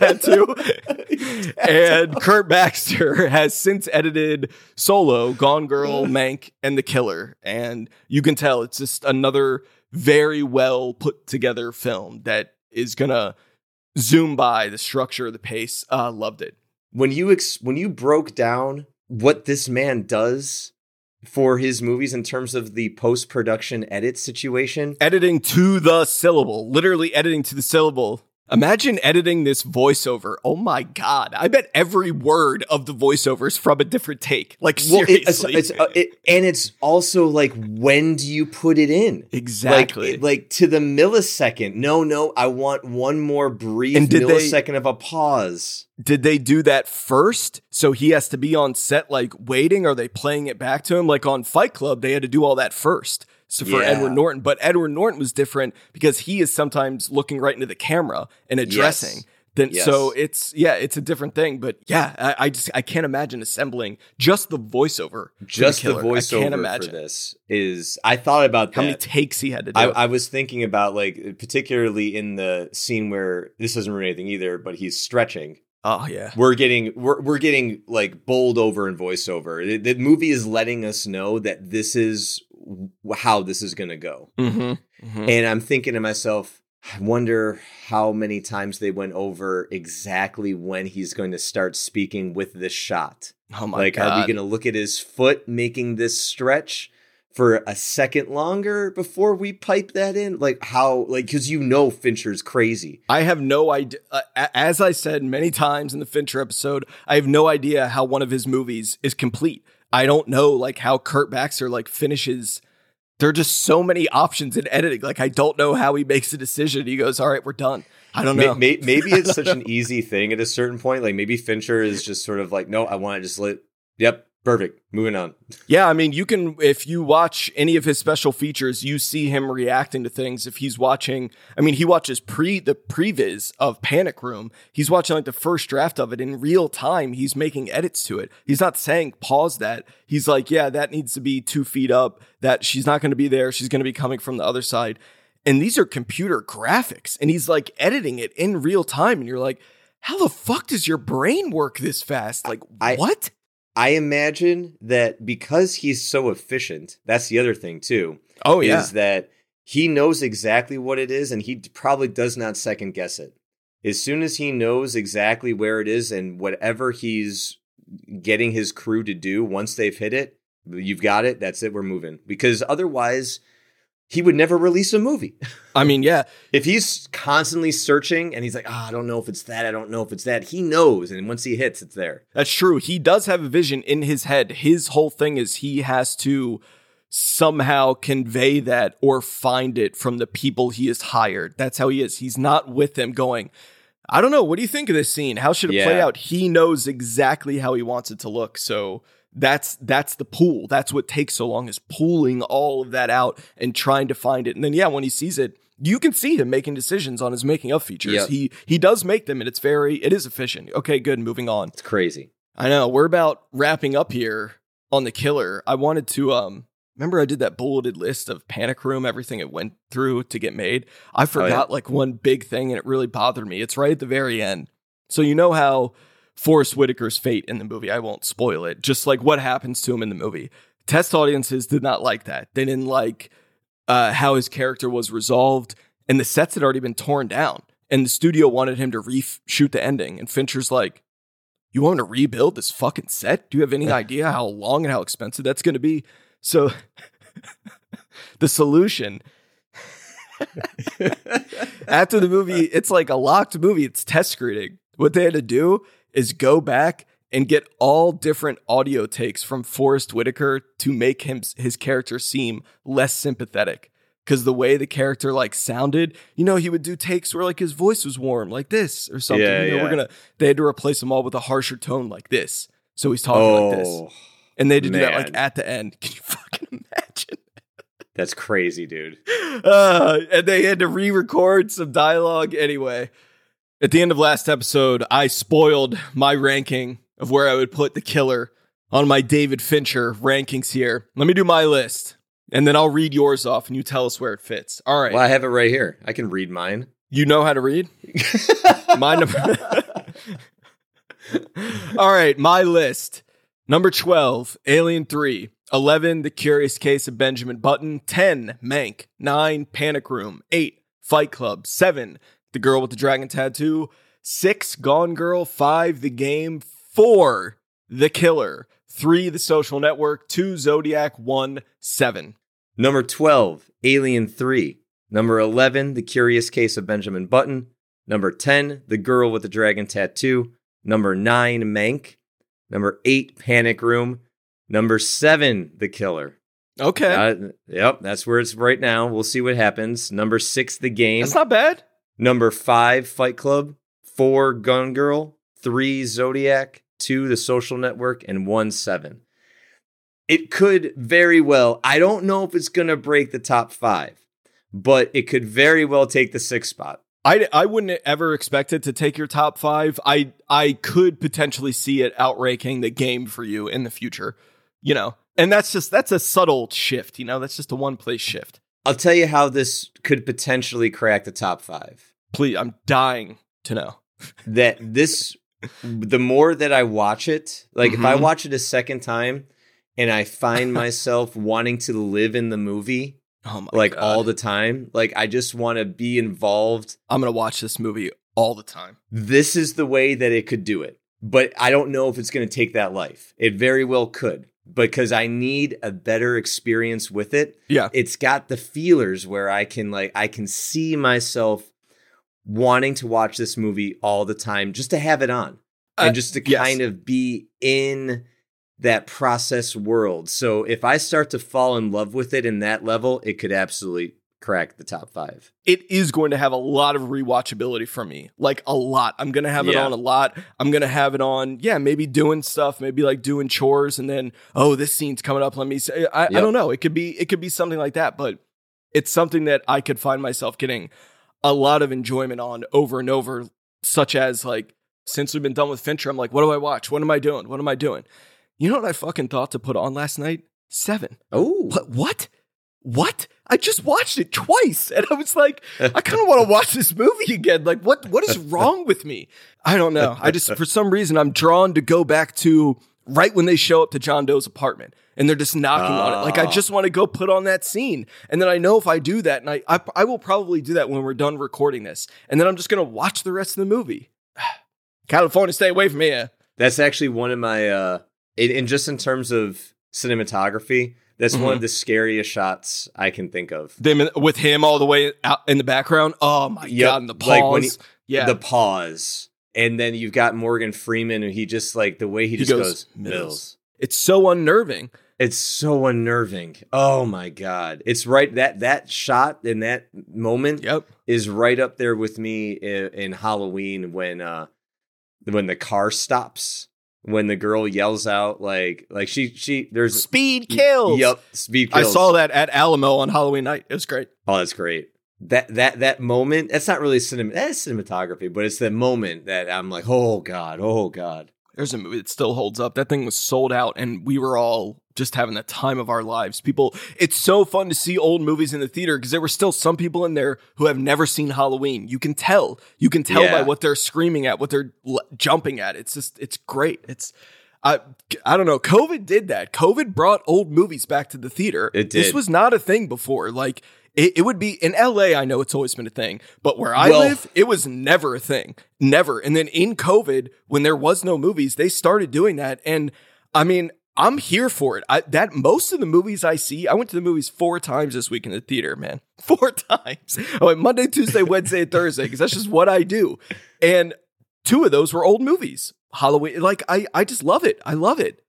Tattoo. And Kurt Baxter has since edited Solo, Gone Girl, Mank, and The Killer. And you can tell it's just another very well put together film that is gonna zoom by the structure, the pace. Loved it. When you broke down what this man does for his movies in terms of the post-production edit situation, editing to the syllable, literally editing to the syllable. Imagine editing this voiceover. Oh my God. I bet every word of the voiceover is from a different take. Like, seriously. And it's also like, when do you put it in? Exactly. Like to the millisecond. No, I want one more brief millisecond of a pause. Did they do that first? So he has to be on set, like, waiting? Are they playing it back to him? Like on Fight Club, they had to do all that first. So for Edward Norton, but Edward Norton was different because he is sometimes looking right into the camera and addressing. So it's a different thing. But yeah, I can't imagine assembling just the voiceover. Just the voiceover I can't imagine. For this is, I thought about that. How many takes he had to do. I was thinking about, like, particularly in the scene where this doesn't ruin anything either, but he's stretching. Oh yeah, we're getting like bowled over in voiceover. The movie is letting us know that this is how this is going to go. Mm-hmm, mm-hmm. And I'm thinking to myself, I wonder how many times they went over exactly when he's going to start speaking with this shot. Oh my God. Are we going to look at his foot making this stretch for a second longer before we pipe that in? Like how, like, because Fincher's crazy. I have no idea. As I said many times in the Fincher episode, I have no idea how one of his movies is complete. I don't know, like, how Kurt Baxter, like, finishes. There are just so many options in editing. Like, I don't know how he makes a decision. He goes, all right, we're done. I don't know. Maybe it's such an easy thing at a certain point. Like, maybe Fincher is just sort of like, no, I want to just yep. Perfect. Moving on. Yeah, I mean, if you watch any of his special features, you see him reacting to things. If he's watching, I mean, he watches the previs of Panic Room. He's watching like the first draft of it in real time. He's making edits to it. He's not saying pause that. He's like, yeah, that needs to be 2 feet up. That she's not going to be there. She's going to be coming from the other side. And these are computer graphics. And he's like editing it in real time. And you're like, how the fuck does your brain work this fast? Like, what? I imagine that because he's so efficient, that's the other thing too. Oh, yeah. Is that he knows exactly what it is, and he probably does not second guess it. As soon as he knows exactly where it is and whatever he's getting his crew to do, once they've hit it, you've got it, that's it, we're moving. Because otherwise, he would never release a movie. I mean, yeah. If he's constantly searching and he's like, I don't know if it's that, I don't know if it's that, he knows. And once he hits, it's there. That's true. He does have a vision in his head. His whole thing is he has to somehow convey that or find it from the people he has hired. That's how he is. He's not with them going, I don't know. What do you think of this scene? How should it play out? He knows exactly how he wants it to look. So that's the pool. That's what takes so long, is pulling all of that out and trying to find it. And then, when he sees it, you can see him making decisions on his making of features. Yep. He does make them, and it is efficient. Okay, good. Moving on. It's crazy. I know. We're about wrapping up here on The Killer. I wanted to, remember I did that bulleted list of Panic Room, everything it went through to get made. I forgot one big thing, and it really bothered me. It's right at the very end. So you know how Forrest Whitaker's fate in the movie, I won't spoil it, just like what happens to him in the movie. Test audiences did not like that. They didn't like how his character was resolved, and the sets had already been torn down, and the studio wanted him to reshoot the ending. And Fincher's like, you want me to rebuild this fucking set? Do you have any idea how long and how expensive that's going to be? So the solution after the movie, it's like a locked movie. It's test screening. What they had to do is go back and get all different audio takes from Forrest Whitaker to make his character seem less sympathetic. Because the way the character sounded, he would do takes where his voice was warm like this or something. They had to replace them all with a harsher tone like this. So he's talking like this. And they had to do that at the end. Can you fucking imagine? That's crazy, dude. And they had to re-record some dialogue. Anyway, at the end of last episode, I spoiled my ranking of where I would put The Killer on my David Fincher rankings here. Let me do my list, and then I'll read yours off, and you tell us where it fits. All right. Well, I have it right here. I can read mine. You know how to read? My number. All right, my list. Number 12, Alien 3. 11, The Curious Case of Benjamin Button. 10, Mank. 9, Panic Room. 8, Fight Club. 7, The Girl with the Dragon Tattoo. 6, Gone Girl. 5, The Game. 4, The Killer. 3, The Social Network. 2, Zodiac. 1, Seven. Number 12, Alien 3. Number 11, The Curious Case of Benjamin Button. Number 10, The Girl with the Dragon Tattoo. Number 9, Mank. Number 8, Panic Room. Number 7, The Killer. Okay. Yep, that's where it's right now. We'll see what happens. Number 6, The Game. That's not bad. Number 5, Fight Club. 4, Gun Girl. 3, Zodiac. 2, The Social Network. And 1, Seven. It could very well, I don't know if it's going to break the top 5, but it could very well take the 6th spot. I wouldn't ever expect it to take your top 5. I could potentially see it outranking The Game for you in the future, and that's a subtle shift, that's just a one place shift. I'll tell you how this could potentially crack the top 5. Please, I'm dying to know. That the more that I watch it, if I watch it a second time and I find myself wanting to live in the movie, oh my God, all the time, I just want to be involved. I'm going to watch this movie all the time. This is the way that it could do it. But I don't know if it's going to take that life. It very well could, because I need a better experience with it. Yeah. It's got the feelers where I can see myself wanting to watch this movie all the time, just to have it on and just to kind of be in that process world. So if I start to fall in love with it in that level, it could absolutely crack the top 5. It is going to have a lot of rewatchability for me. A lot. I'm going to have it on a lot. I'm going to have it on, maybe doing stuff, maybe doing chores, and then, this scene's coming up. Let me say, I don't know. It could be something like that, but it's something that I could find myself getting a lot of enjoyment on over and over, such as since we've been done with Fincher, I'm like, what do I watch? What am I doing? What am I doing? You know what I fucking thought to put on last night? Seven. Oh. What? I just watched it twice. And I was like, I kind of want to watch this movie again. What is wrong with me? I don't know. I just, for some reason, I'm drawn to go back to right when they show up to John Doe's apartment and they're just knocking on it. Like, I just want to go put on that scene. And then I know if I do that, and I will probably do that when we're done recording this. And then I'm just going to watch the rest of the movie. California, stay away from here. That's actually one of my, in just in terms of cinematography, that's one of the scariest shots I can think of. Them with him all the way out in the background. Oh my God. And the pause. Like when the pause. And then you've got Morgan Freeman, and he just like the way he just goes Mills. It's so unnerving. It's so unnerving. Oh my God. It's right. That shot in that moment is right up there with me in Halloween when the car stops. When the girl yells out like there's speed kills. Yep, speed kills. I saw that at Alamo on Halloween night. It was great. Oh, that's great. That moment, that's not really cinematography, but it's the moment that I'm like, oh God. There's a movie that still holds up. That thing was sold out, and we were all just having the time of our lives. People, it's so fun to see old movies in the theater because there were still some people in there who have never seen Halloween. You can tell by what they're screaming at, what they're jumping at. It's great. I don't know. COVID did that. COVID brought old movies back to the theater. It did. This was not a thing before. Like, it would be in LA. I know it's always been a thing, but where I live, it was never a thing. Never. And then in COVID, when there was no movies, they started doing that. And I mean, I'm here for it. Most of the movies I see, I went to the movies 4 times this week in the theater, man. 4 times. I went Monday, Tuesday, Wednesday, and Thursday, because that's just what I do. And 2 of those were old movies. Halloween, like, I just love it. I love it.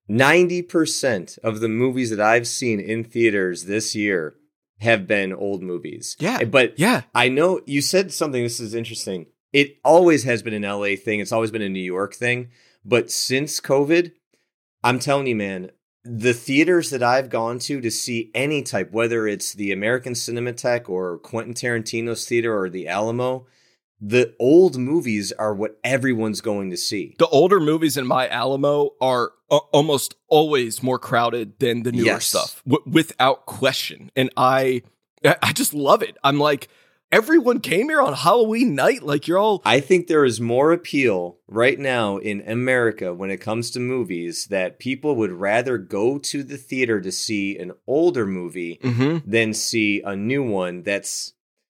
90% of the movies that I've seen in theaters this year have been old movies. Yeah. But I know you said something, this is interesting. It always has been an LA thing. It's always been a New York thing. But since COVID, I'm telling you, man, the theaters that I've gone to see any type, whether it's the American Cinematheque or Quentin Tarantino's theater or the Alamo, the old movies are what everyone's going to see. The older movies in my Alamo are almost always more crowded than the newer stuff, without question. And I just love it. I'm like, everyone came here on Halloween night. Like, you're all... I think there is more appeal right now in America when it comes to movies that people would rather go to the theater to see an older movie than see a new one that's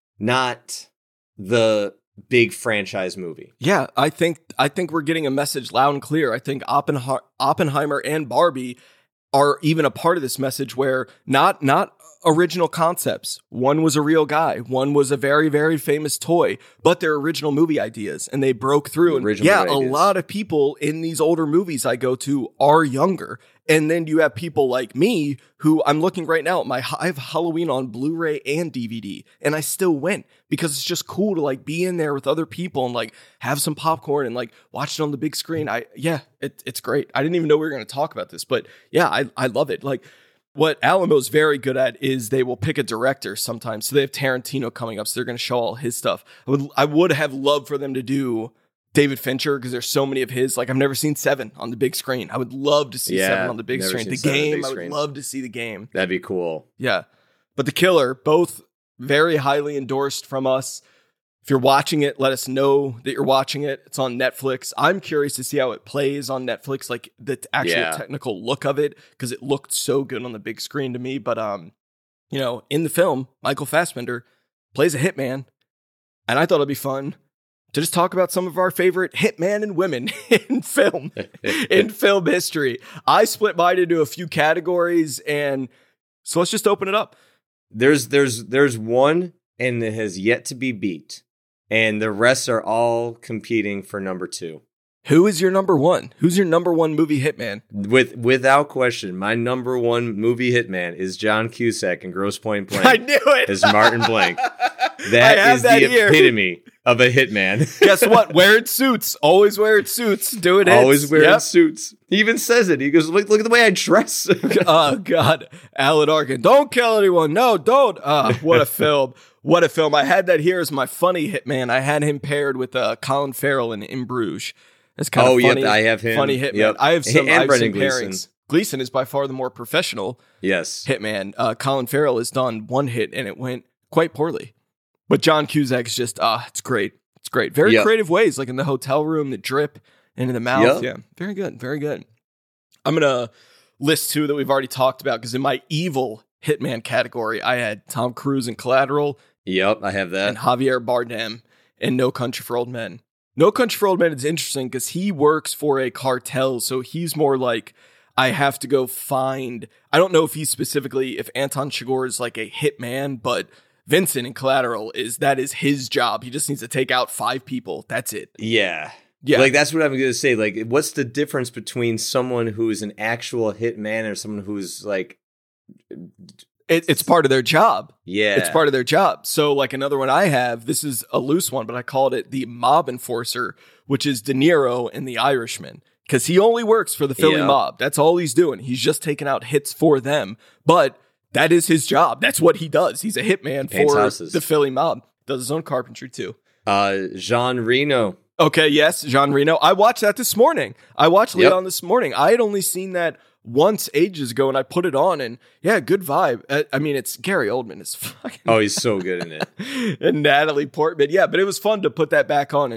not the big franchise movie. Yeah, I think we're getting a message loud and clear. I think Oppenheimer and Barbie are even a part of this message where not original concepts. One was a real guy. One was a very, very famous toy, but they're original movie ideas, and they broke through. And a lot of people in these older movies I go to are younger. And then you have people like me who I'm looking right now at I have Halloween on Blu-ray and DVD, and I still went because it's just cool to like be in there with other people and like have some popcorn and like watch it on the big screen. It's great. I didn't even know we were going to talk about this, but yeah, I love it. Like, what Alamo's very good at is they will pick a director sometimes. So they have Tarantino coming up, so they're going to show all his stuff. I would have loved for them to do David Fincher because there's so many of his. Like, I've never seen Seven on the big screen. I would love to see Seven on the big screen. The Game, I would love to see The Game. That'd be cool. Yeah. But The Killer, both very highly endorsed from us. If you're watching it, let us know that you're watching it. It's on Netflix. I'm curious to see how it plays on Netflix, like the actual technical look of it, because it looked so good on the big screen to me. But, in the film, Michael Fassbender plays a hitman, and I thought it'd be fun to just talk about some of our favorite hitman and women in film history. I split mine into a few categories, and so let's just open it up. There's one, and it has yet to be beat. And the rest are all competing for number 2. Who is your number 1? Who's your number 1 movie hitman? Without question, my number 1 movie hitman is John Cusack in Grosse Pointe Blank. I knew it. As Martin Blank. That is the epitome of a hitman. Guess what? Wearing suits. Always wearing suits. Doing it. Always wearing suits. He even says it. He goes, look at the way I dress. Oh, God. Alan Arkin. Don't kill anyone. No, don't. What a film. What a film. I had that here as my funny hitman. I had him paired with Colin Farrell in Bruges. It's kind of funny. Yep, I have him. Funny hitman. Yep. I have some Brendan pairings. Gleeson is by far the more professional hitman. Colin Farrell has done one hit, and it went quite poorly. But John Cusack's just, it's great. It's great. Very creative ways, like in the hotel room, the drip into the mouth. Yeah, very good. Very good. I'm going to list two that we've already talked about because in my evil hitman category, I had Tom Cruise in Collateral. Yep, I have that. And Javier Bardem in No Country for Old Men. No Country for Old Men is interesting because he works for a cartel, so he's more like, I have to go find, I don't know if he's specifically, if Anton Chigurh is like a hitman, but Vincent in Collateral that is his job. He just needs to take out 5 people. That's it. Yeah. Yeah. Like, that's what I'm going to say. Like, what's the difference between someone who's an actual hitman or someone who's like... It's part of their job. Yeah. It's part of their job. So like another one I have, this is a loose one, but I called it the mob enforcer, which is De Niro in The Irishman. Because he only works for the Philly mob. That's all he's doing. He's just taking out hits for them. But that is his job. That's what he does. He's a hitman for the Philly mob. Does his own carpentry too. Jean Reno. Okay, yes, Jean Reno. I watched that this morning. I watched Leon this morning. I had only seen that once ages ago, and I put it on, and yeah, good vibe. I mean, it's Gary Oldman. It's fucking... Oh, he's so good in it. And Natalie Portman. Yeah, but it was fun to put that back on,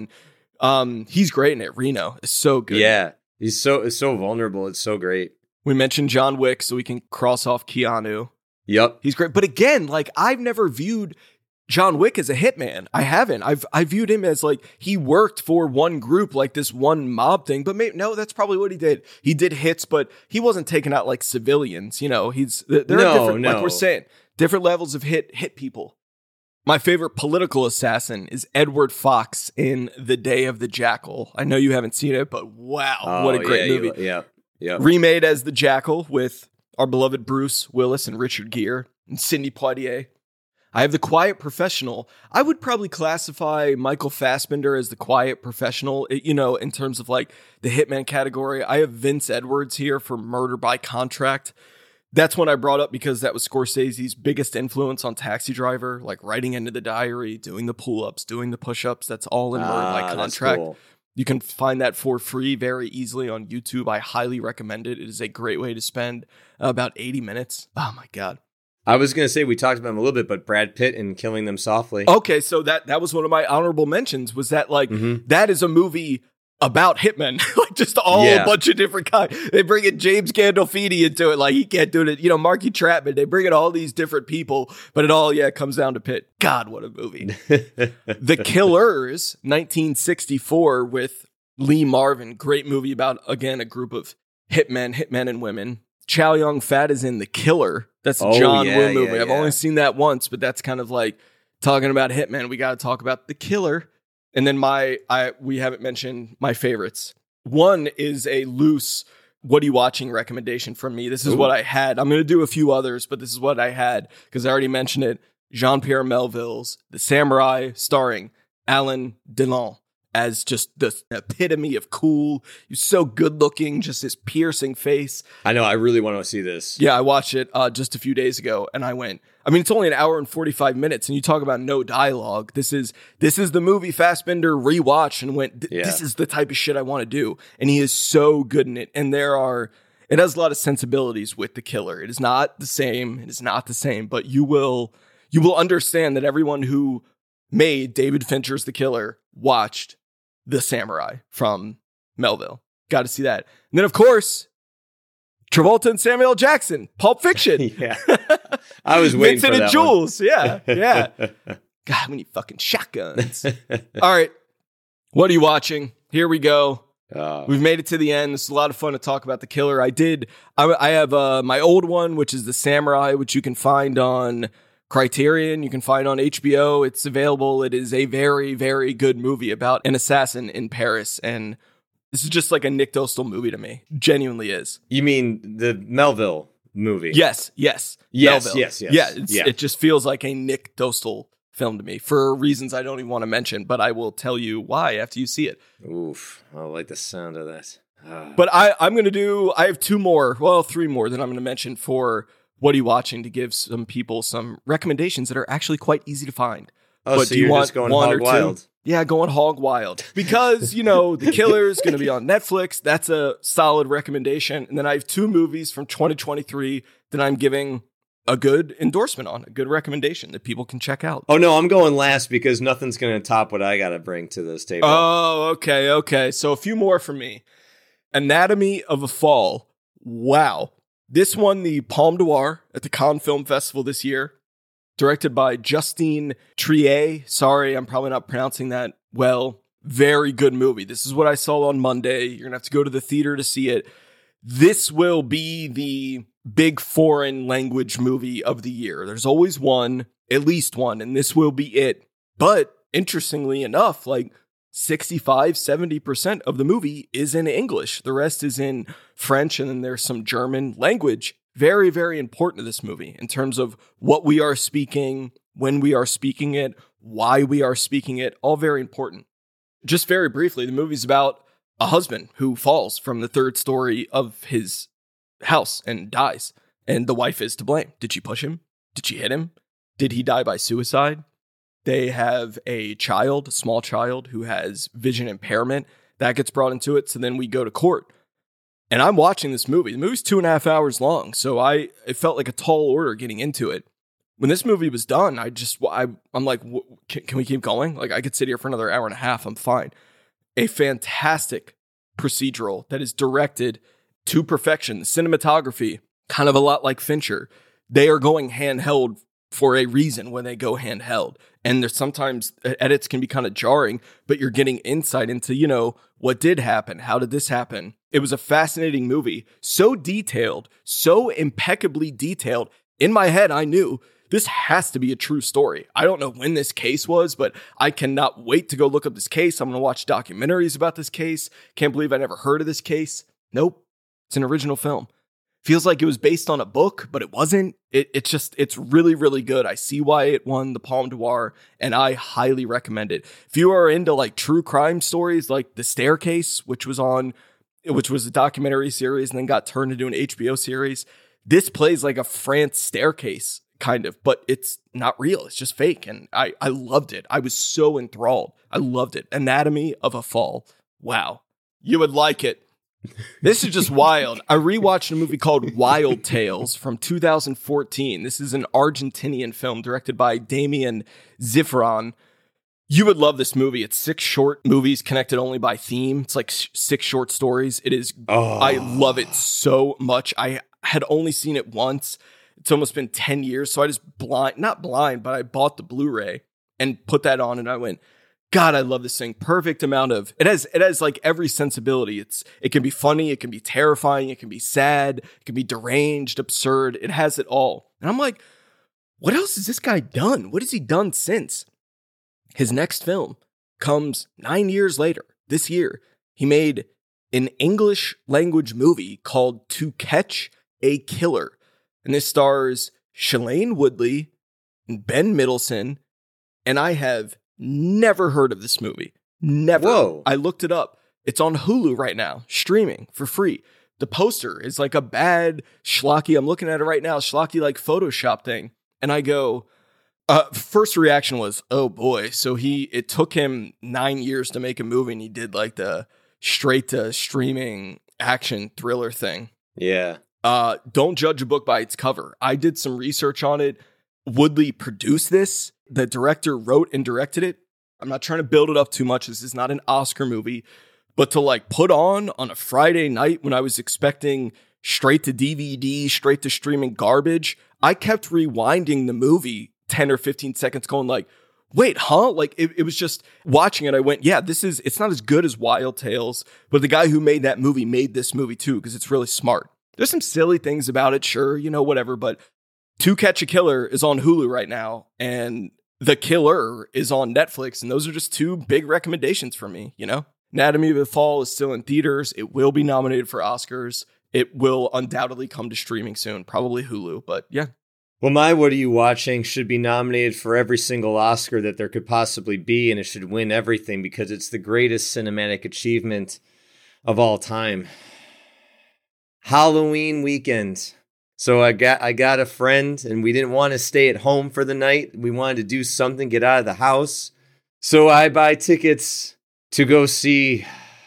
and he's great in it. Reno is so good. Yeah, he's so vulnerable. It's so great. We mentioned John Wick, so we can cross off Keanu. Yep. He's great. But again, like, I've never viewed John Wick as a hitman. I haven't. I viewed him as like he worked for one group, like this one mob thing. But no, that's probably what he did. He did hits, but he wasn't taking out like civilians. You know, they're different. Like we're saying, different levels of hit people. My favorite political assassin is Edward Fox in The Day of the Jackal. I know you haven't seen it, but wow, what a great movie! Yeah. Remade as the Jackal with our beloved Bruce Willis and Richard Gere and Sidney Poitier. I have The Quiet Professional. I would probably classify Michael Fassbender as the quiet professional, you know, in terms of like the hitman category. I have Vince Edwards here for Murder by Contract. That's one I brought up because that was Scorsese's biggest influence on Taxi Driver, like writing into the diary, doing the pull-ups, doing the push-ups. That's all in Murder by Contract. Cool. You can find that for free very easily on YouTube. I highly recommend it. It is a great way to spend about 80 minutes. Oh my God. I was going to say, we talked about him a little bit, but Brad Pitt in Killing Them Softly. Okay, so that was one of my honorable mentions, was that like, that is a movie about hitmen, like just a bunch of different kinds. They bring in James Gandolfini into it, like he can't do it. You know, Marky Chapman, they bring in all these different people, but it all, comes down to Pitt. God, what a movie. The Killers, 1964 with Lee Marvin, great movie about, again, a group of hitmen and women. Chow Yun-fat is in The Killer. That's a John Woo movie. I've only seen that once, but that's kind of like talking about hitmen. We got to talk about The Killer. And then we haven't mentioned my favorites. One is a loose, what are you watching recommendation from me. This is what I had. I'm going to do a few others, but this is what I had because I already mentioned it. Jean-Pierre Melville's The Samurai, starring Alain Delon as just the epitome of cool. He's so good looking, just his piercing face. I know. I really want to see this. Yeah, I watched it just a few days ago, and I went. I mean, it's only an hour and 45 minutes, and you talk about no dialogue. This is the movie Fassbender rewatched and went. This is the type of shit I want to do, and he is so good in it. And it has a lot of sensibilities with The Killer. It is not the same. It is not the same, but you will understand that everyone who made David Fincher's The Killer watched The Samurai from Melville. Got to see that. And then, of course, Travolta and Samuel L. Jackson, Pulp Fiction. Yeah. I was waiting Vincent for that and Jules. One. Yeah. God, we need fucking shotguns. All right. What are you watching? Here we go. We've made it to the end. This is a lot of fun to talk about The Killer. I have my old one, which is The Samurai, which you can find on Criterion. You can find on HBO. It's available. It is a very, very good movie about an assassin in Paris. And this is just like a Nick Dostal movie to me. Genuinely is. You mean the Melville movie? Yes. Melville. Yes. Yeah, it just feels like a Nick Dostal film to me for reasons I don't even want to mention, but I will tell you why after you see it. Oof. I like the sound of that. But I have three more that I'm going to mention for What Are You Watching, to give some people some recommendations that are actually quite easy to find. Oh, but so you're just going hog wild? Yeah, going hog wild. Because, The Killer is going to be on Netflix. That's a solid recommendation. And then I have two movies from 2023 that I'm giving a good endorsement on, a good recommendation that people can check out. Oh, no, I'm going last because nothing's going to top what I got to bring to this table. Oh, okay. So a few more from me. Anatomy of a Fall. Wow. This won the Palme d'Or at the Cannes Film Festival this year. Directed by Justine Triet. Sorry, I'm probably not pronouncing that well. Very good movie. This is what I saw on Monday. You're going to have to go to the theater to see it. This will be the big foreign language movie of the year. There's always one, at least one, and this will be it. But interestingly enough, like 65-70% of the movie is in English. The rest is in French, and then there's some German language. Very, very important to this movie in terms of what we are speaking, when we are speaking it, why we are speaking it, all very important. Just very briefly, the movie's about a husband who falls from the third story of his house and dies, and the wife is to blame. Did she push him? Did she hit him? Did he die by suicide? They have a child, a small child, who has vision impairment. That gets brought into it, so then we go to court. And I'm watching this movie. The movie's 2.5 hours long, so it felt like a tall order getting into it. When this movie was done, I'm like, can we keep going? Like, I could sit here for another hour and a half. I'm fine. A fantastic procedural that is directed to perfection. Cinematography, kind of a lot like Fincher. They are going handheld for a reason when they go handheld. And there's sometimes edits can be kind of jarring, but you're getting insight into, what did happen? How did this happen? It was a fascinating movie. So detailed, so impeccably detailed. In my head, I knew this has to be a true story. I don't know when this case was, but I cannot wait to go look up this case. I'm going to watch documentaries about this case. Can't believe I never heard of this case. Nope. It's an original film. Feels like it was based on a book, but it wasn't. It's really, really good. I see why it won the Palme d'Or, and I highly recommend it. If you are into like true crime stories, like The Staircase, which was a documentary series and then got turned into an HBO series, this plays like a France staircase kind of, but it's not real. It's just fake. And I loved it. I was so enthralled. I loved it. Anatomy of a Fall. Wow. You would like it. This is just wild. I rewatched a movie called Wild Tales from 2014. This is an Argentinian film directed by Damien Zifran. You would love this movie. It's 6 short movies connected only by theme. It's like 6 short stories. It is. Oh. I love it so much. I had only seen it once. It's almost been 10 years. So I just not blind, but I bought the Blu-ray and put that on and I went, God, I love this thing. Perfect amount of it has like every sensibility. It can be funny, it can be terrifying, it can be sad, it can be deranged, absurd. It has it all. And I'm like, what else has this guy done? What has he done since? His next film comes 9 years later. This year, he made an English language movie called To Catch a Killer. And this stars Shailene Woodley and Ben Mendelsohn. And I have never heard of this movie. Never. Whoa. I looked it up. It's on Hulu right now, streaming for free. The poster is like a bad schlocky. I'm looking at it right now, schlocky like Photoshop thing. And I go, first reaction was, oh boy. So it took him 9 years to make a movie and he did like the straight to streaming action thriller thing. Yeah. Don't judge a book by its cover. I did some research on it. Woodley produced this. The director wrote and directed it. I'm not trying to build it up too much. This is not an Oscar movie, but to like put on a Friday night when I was expecting straight to DVD, straight to streaming garbage, I kept rewinding the movie 10 or 15 seconds going like, wait, huh? Like it was just watching it. I went, yeah, it's not as good as Wild Tales, but the guy who made that movie made this movie too, because it's really smart. There's some silly things about it, sure, whatever, but To Catch a Killer is on Hulu right now, and The Killer is on Netflix, and those are just 2 big recommendations for me, Anatomy of a Fall is still in theaters. It will be nominated for Oscars. It will undoubtedly come to streaming soon, probably Hulu, but yeah. Well, my What Are You Watching should be nominated for every single Oscar that there could possibly be, and it should win everything because it's the greatest cinematic achievement of all time. Halloween weekend. So I got a friend, and we didn't want to stay at home for the night. We wanted to do something, get out of the house. So I buy tickets to go see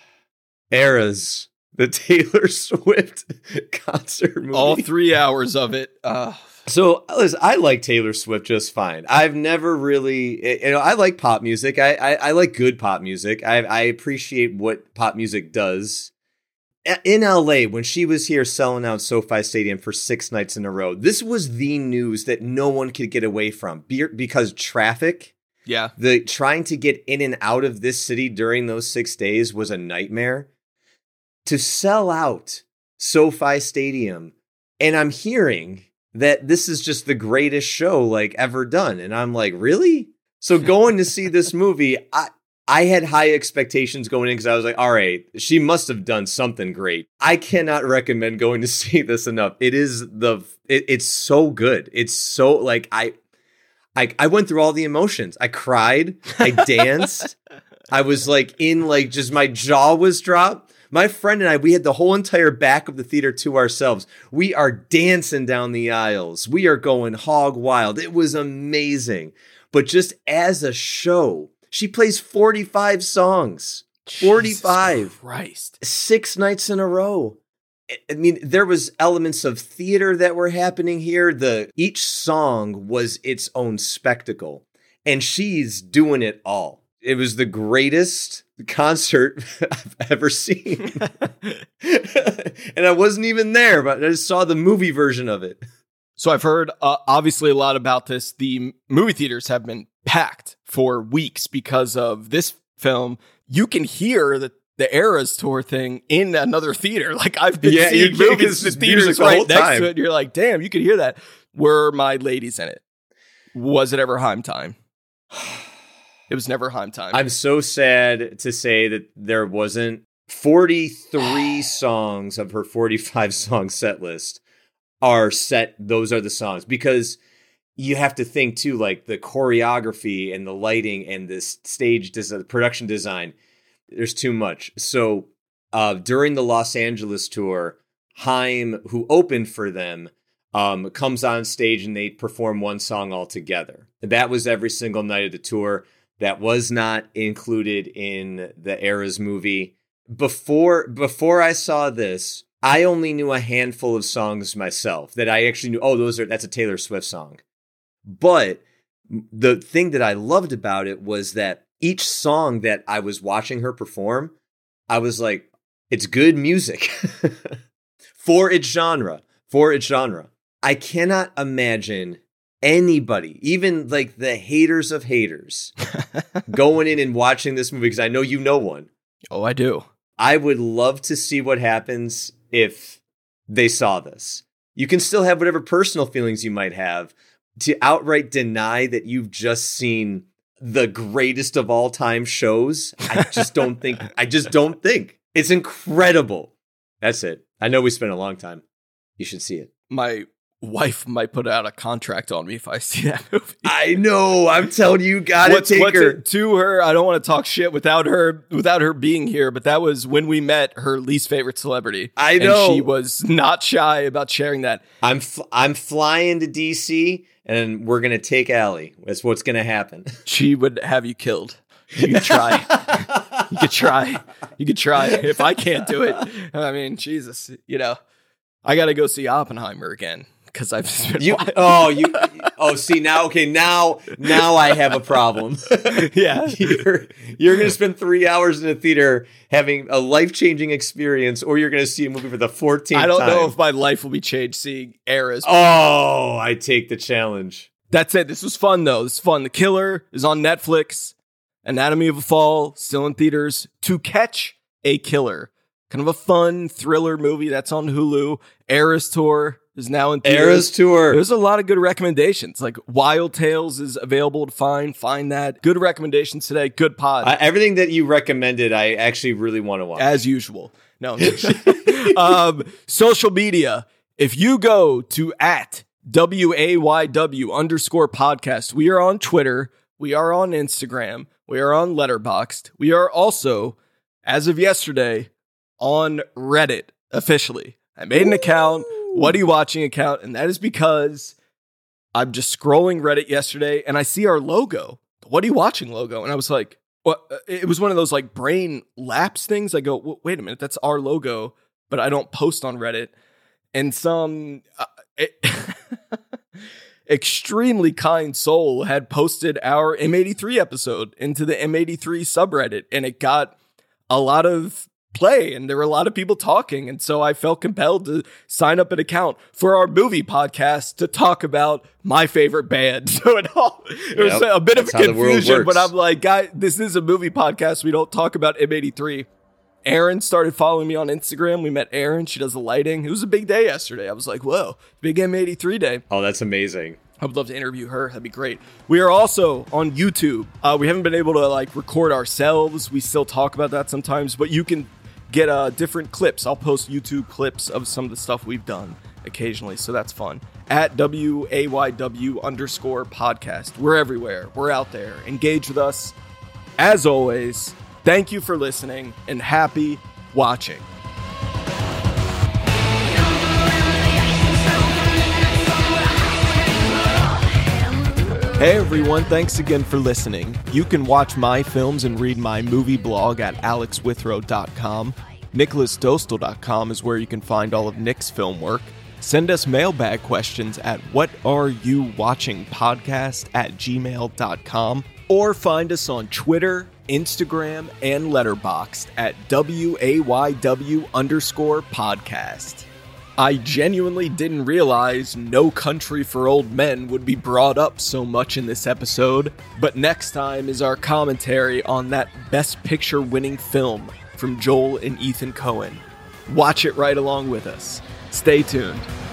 Eras, the Taylor Swift concert movie. All 3 hours of it. So listen, I like Taylor Swift just fine. I've never really, I like pop music. I like good pop music. I appreciate what pop music does. in LA, when she was here selling out SoFi Stadium for 6 nights in a row, this was the news that no one could get away from because traffic. Yeah. The trying to get in and out of this city during those 6 days was a nightmare. To sell out SoFi Stadium, and I'm hearing that this is just the greatest show like ever done. And I'm like, really? So going to see this movie, I had high expectations going in because I was like, all right, she must have done something great. I cannot recommend going to see this enough. It's so good. It's so like, I went through all the emotions. I cried. I danced. I was like just my jaw was dropped. My friend and I, we had the whole entire back of the theater to ourselves. We are dancing down the aisles. We are going hog wild. It was amazing. But just as a show, she plays 45 songs. 45. Jesus Christ. 6 nights in a row. I mean, there was elements of theater that were happening here. Each song was its own spectacle. And she's doing it all. It was the greatest concert I've ever seen. And I wasn't even there, but I just saw the movie version of it. So I've heard obviously a lot about this. The movie theaters have been packed for weeks because of this film. You can hear the Eras Tour thing in another theater. Like I've been seeing movies in theaters right next to it. And you're like, damn, you can hear that. Were my ladies in it? Was it ever Haim time? It was never Haim time. I'm so sad to say that there wasn't 43 songs of her 45 song set list are set. Those are the songs, because you have to think too, like the choreography and the lighting and this stage production design. There's too much. So during the Los Angeles tour, Haim, who opened for them, comes on stage and they perform one song all together. That was every single night of the tour. That was not included in the Eras movie. Before I saw this, I only knew a handful of songs myself that I actually knew. Oh, that's a Taylor Swift song. But the thing that I loved about it was that each song that I was watching her perform, I was like, it's good music for its genre. I cannot imagine anybody, even like the haters of haters, going in and watching this movie, because I know you know one. Oh, I do. I would love to see what happens if they saw this. You can still have whatever personal feelings you might have. To outright deny that you've just seen the greatest of all time shows, I just don't think. It's incredible. That's it. I know we spent a long time. You should see it. My wife might put out a contract on me if I see that movie. I know. I'm telling you, gotta take her. To her, I don't want to talk shit without her being here, but that was when we met her least favorite celebrity. I know. And she was not shy about sharing that. I'm flying to DC and we're going to take Allie. That's what's going to happen. She would have you killed. You could try. You could try. If I can't do it, I mean, Jesus, I got to go see Oppenheimer again. Because I've just been see now I have a problem. Yeah, you're gonna spend 3 hours in a theater having a life-changing experience, or you're gonna see a movie for the 14th time. I don't know if my life will be changed seeing Eras. Oh, I take the challenge. That's it. This was fun though. This is fun. The Killer is on Netflix. Anatomy of a Fall still in theaters. To Catch a Killer, kind of a fun thriller movie that's on Hulu. Eras Tour is now in theaters. Eras Tour. There's a lot of good recommendations. Like Wild Tales is available to find. Find that. Good recommendations today. Good pod. Everything that you recommended, I actually really want to watch. As usual. No. Social media. If you go to @WAYW_podcast, we are on Twitter. We are on Instagram. We are on Letterboxd. We are also, as of yesterday, on Reddit officially. I made an account. What Are You Watching account? And that is because I'm just scrolling Reddit yesterday and I see our logo, the What Are You Watching logo. And I was like, well, it was one of those like brain lapse things. I go, wait a minute, that's our logo, but I don't post on Reddit. And some extremely kind soul had posted our M83 episode into the M83 subreddit. And it got a lot of play, and there were a lot of people talking, and so I felt compelled to sign up an account for our movie podcast to talk about my favorite band. So it was a bit of a confusion, but I'm like, guys, this is a movie podcast. We don't talk about M83. Erin started following me on Instagram. We met Erin. She does the lighting. It was a big day yesterday. I was like, whoa, big M83 day. Oh, that's amazing. I would love to interview her. That'd be great. We are also on YouTube. We haven't been able to record ourselves. We still talk about that sometimes, but you can get different clips. I'll post YouTube clips of some of the stuff we've done occasionally, so that's fun. At WAYW_podcast. We're everywhere. We're out there. Engage with us. As always, thank you for listening, and happy watching. Hey everyone, thanks again for listening. You can watch my films and read my movie blog at alexwithrow.com. nicholasdostal.com is where you can find all of Nick's film work. Send us mailbag questions at whatareyouvatchingpodcast@gmail.com, or find us on Twitter, Instagram, and Letterboxd at WAYW_podcast. I genuinely didn't realize No Country for Old Men would be brought up so much in this episode, but next time is our commentary on that Best Picture winning film from Joel and Ethan Coen. Watch it right along with us. Stay tuned.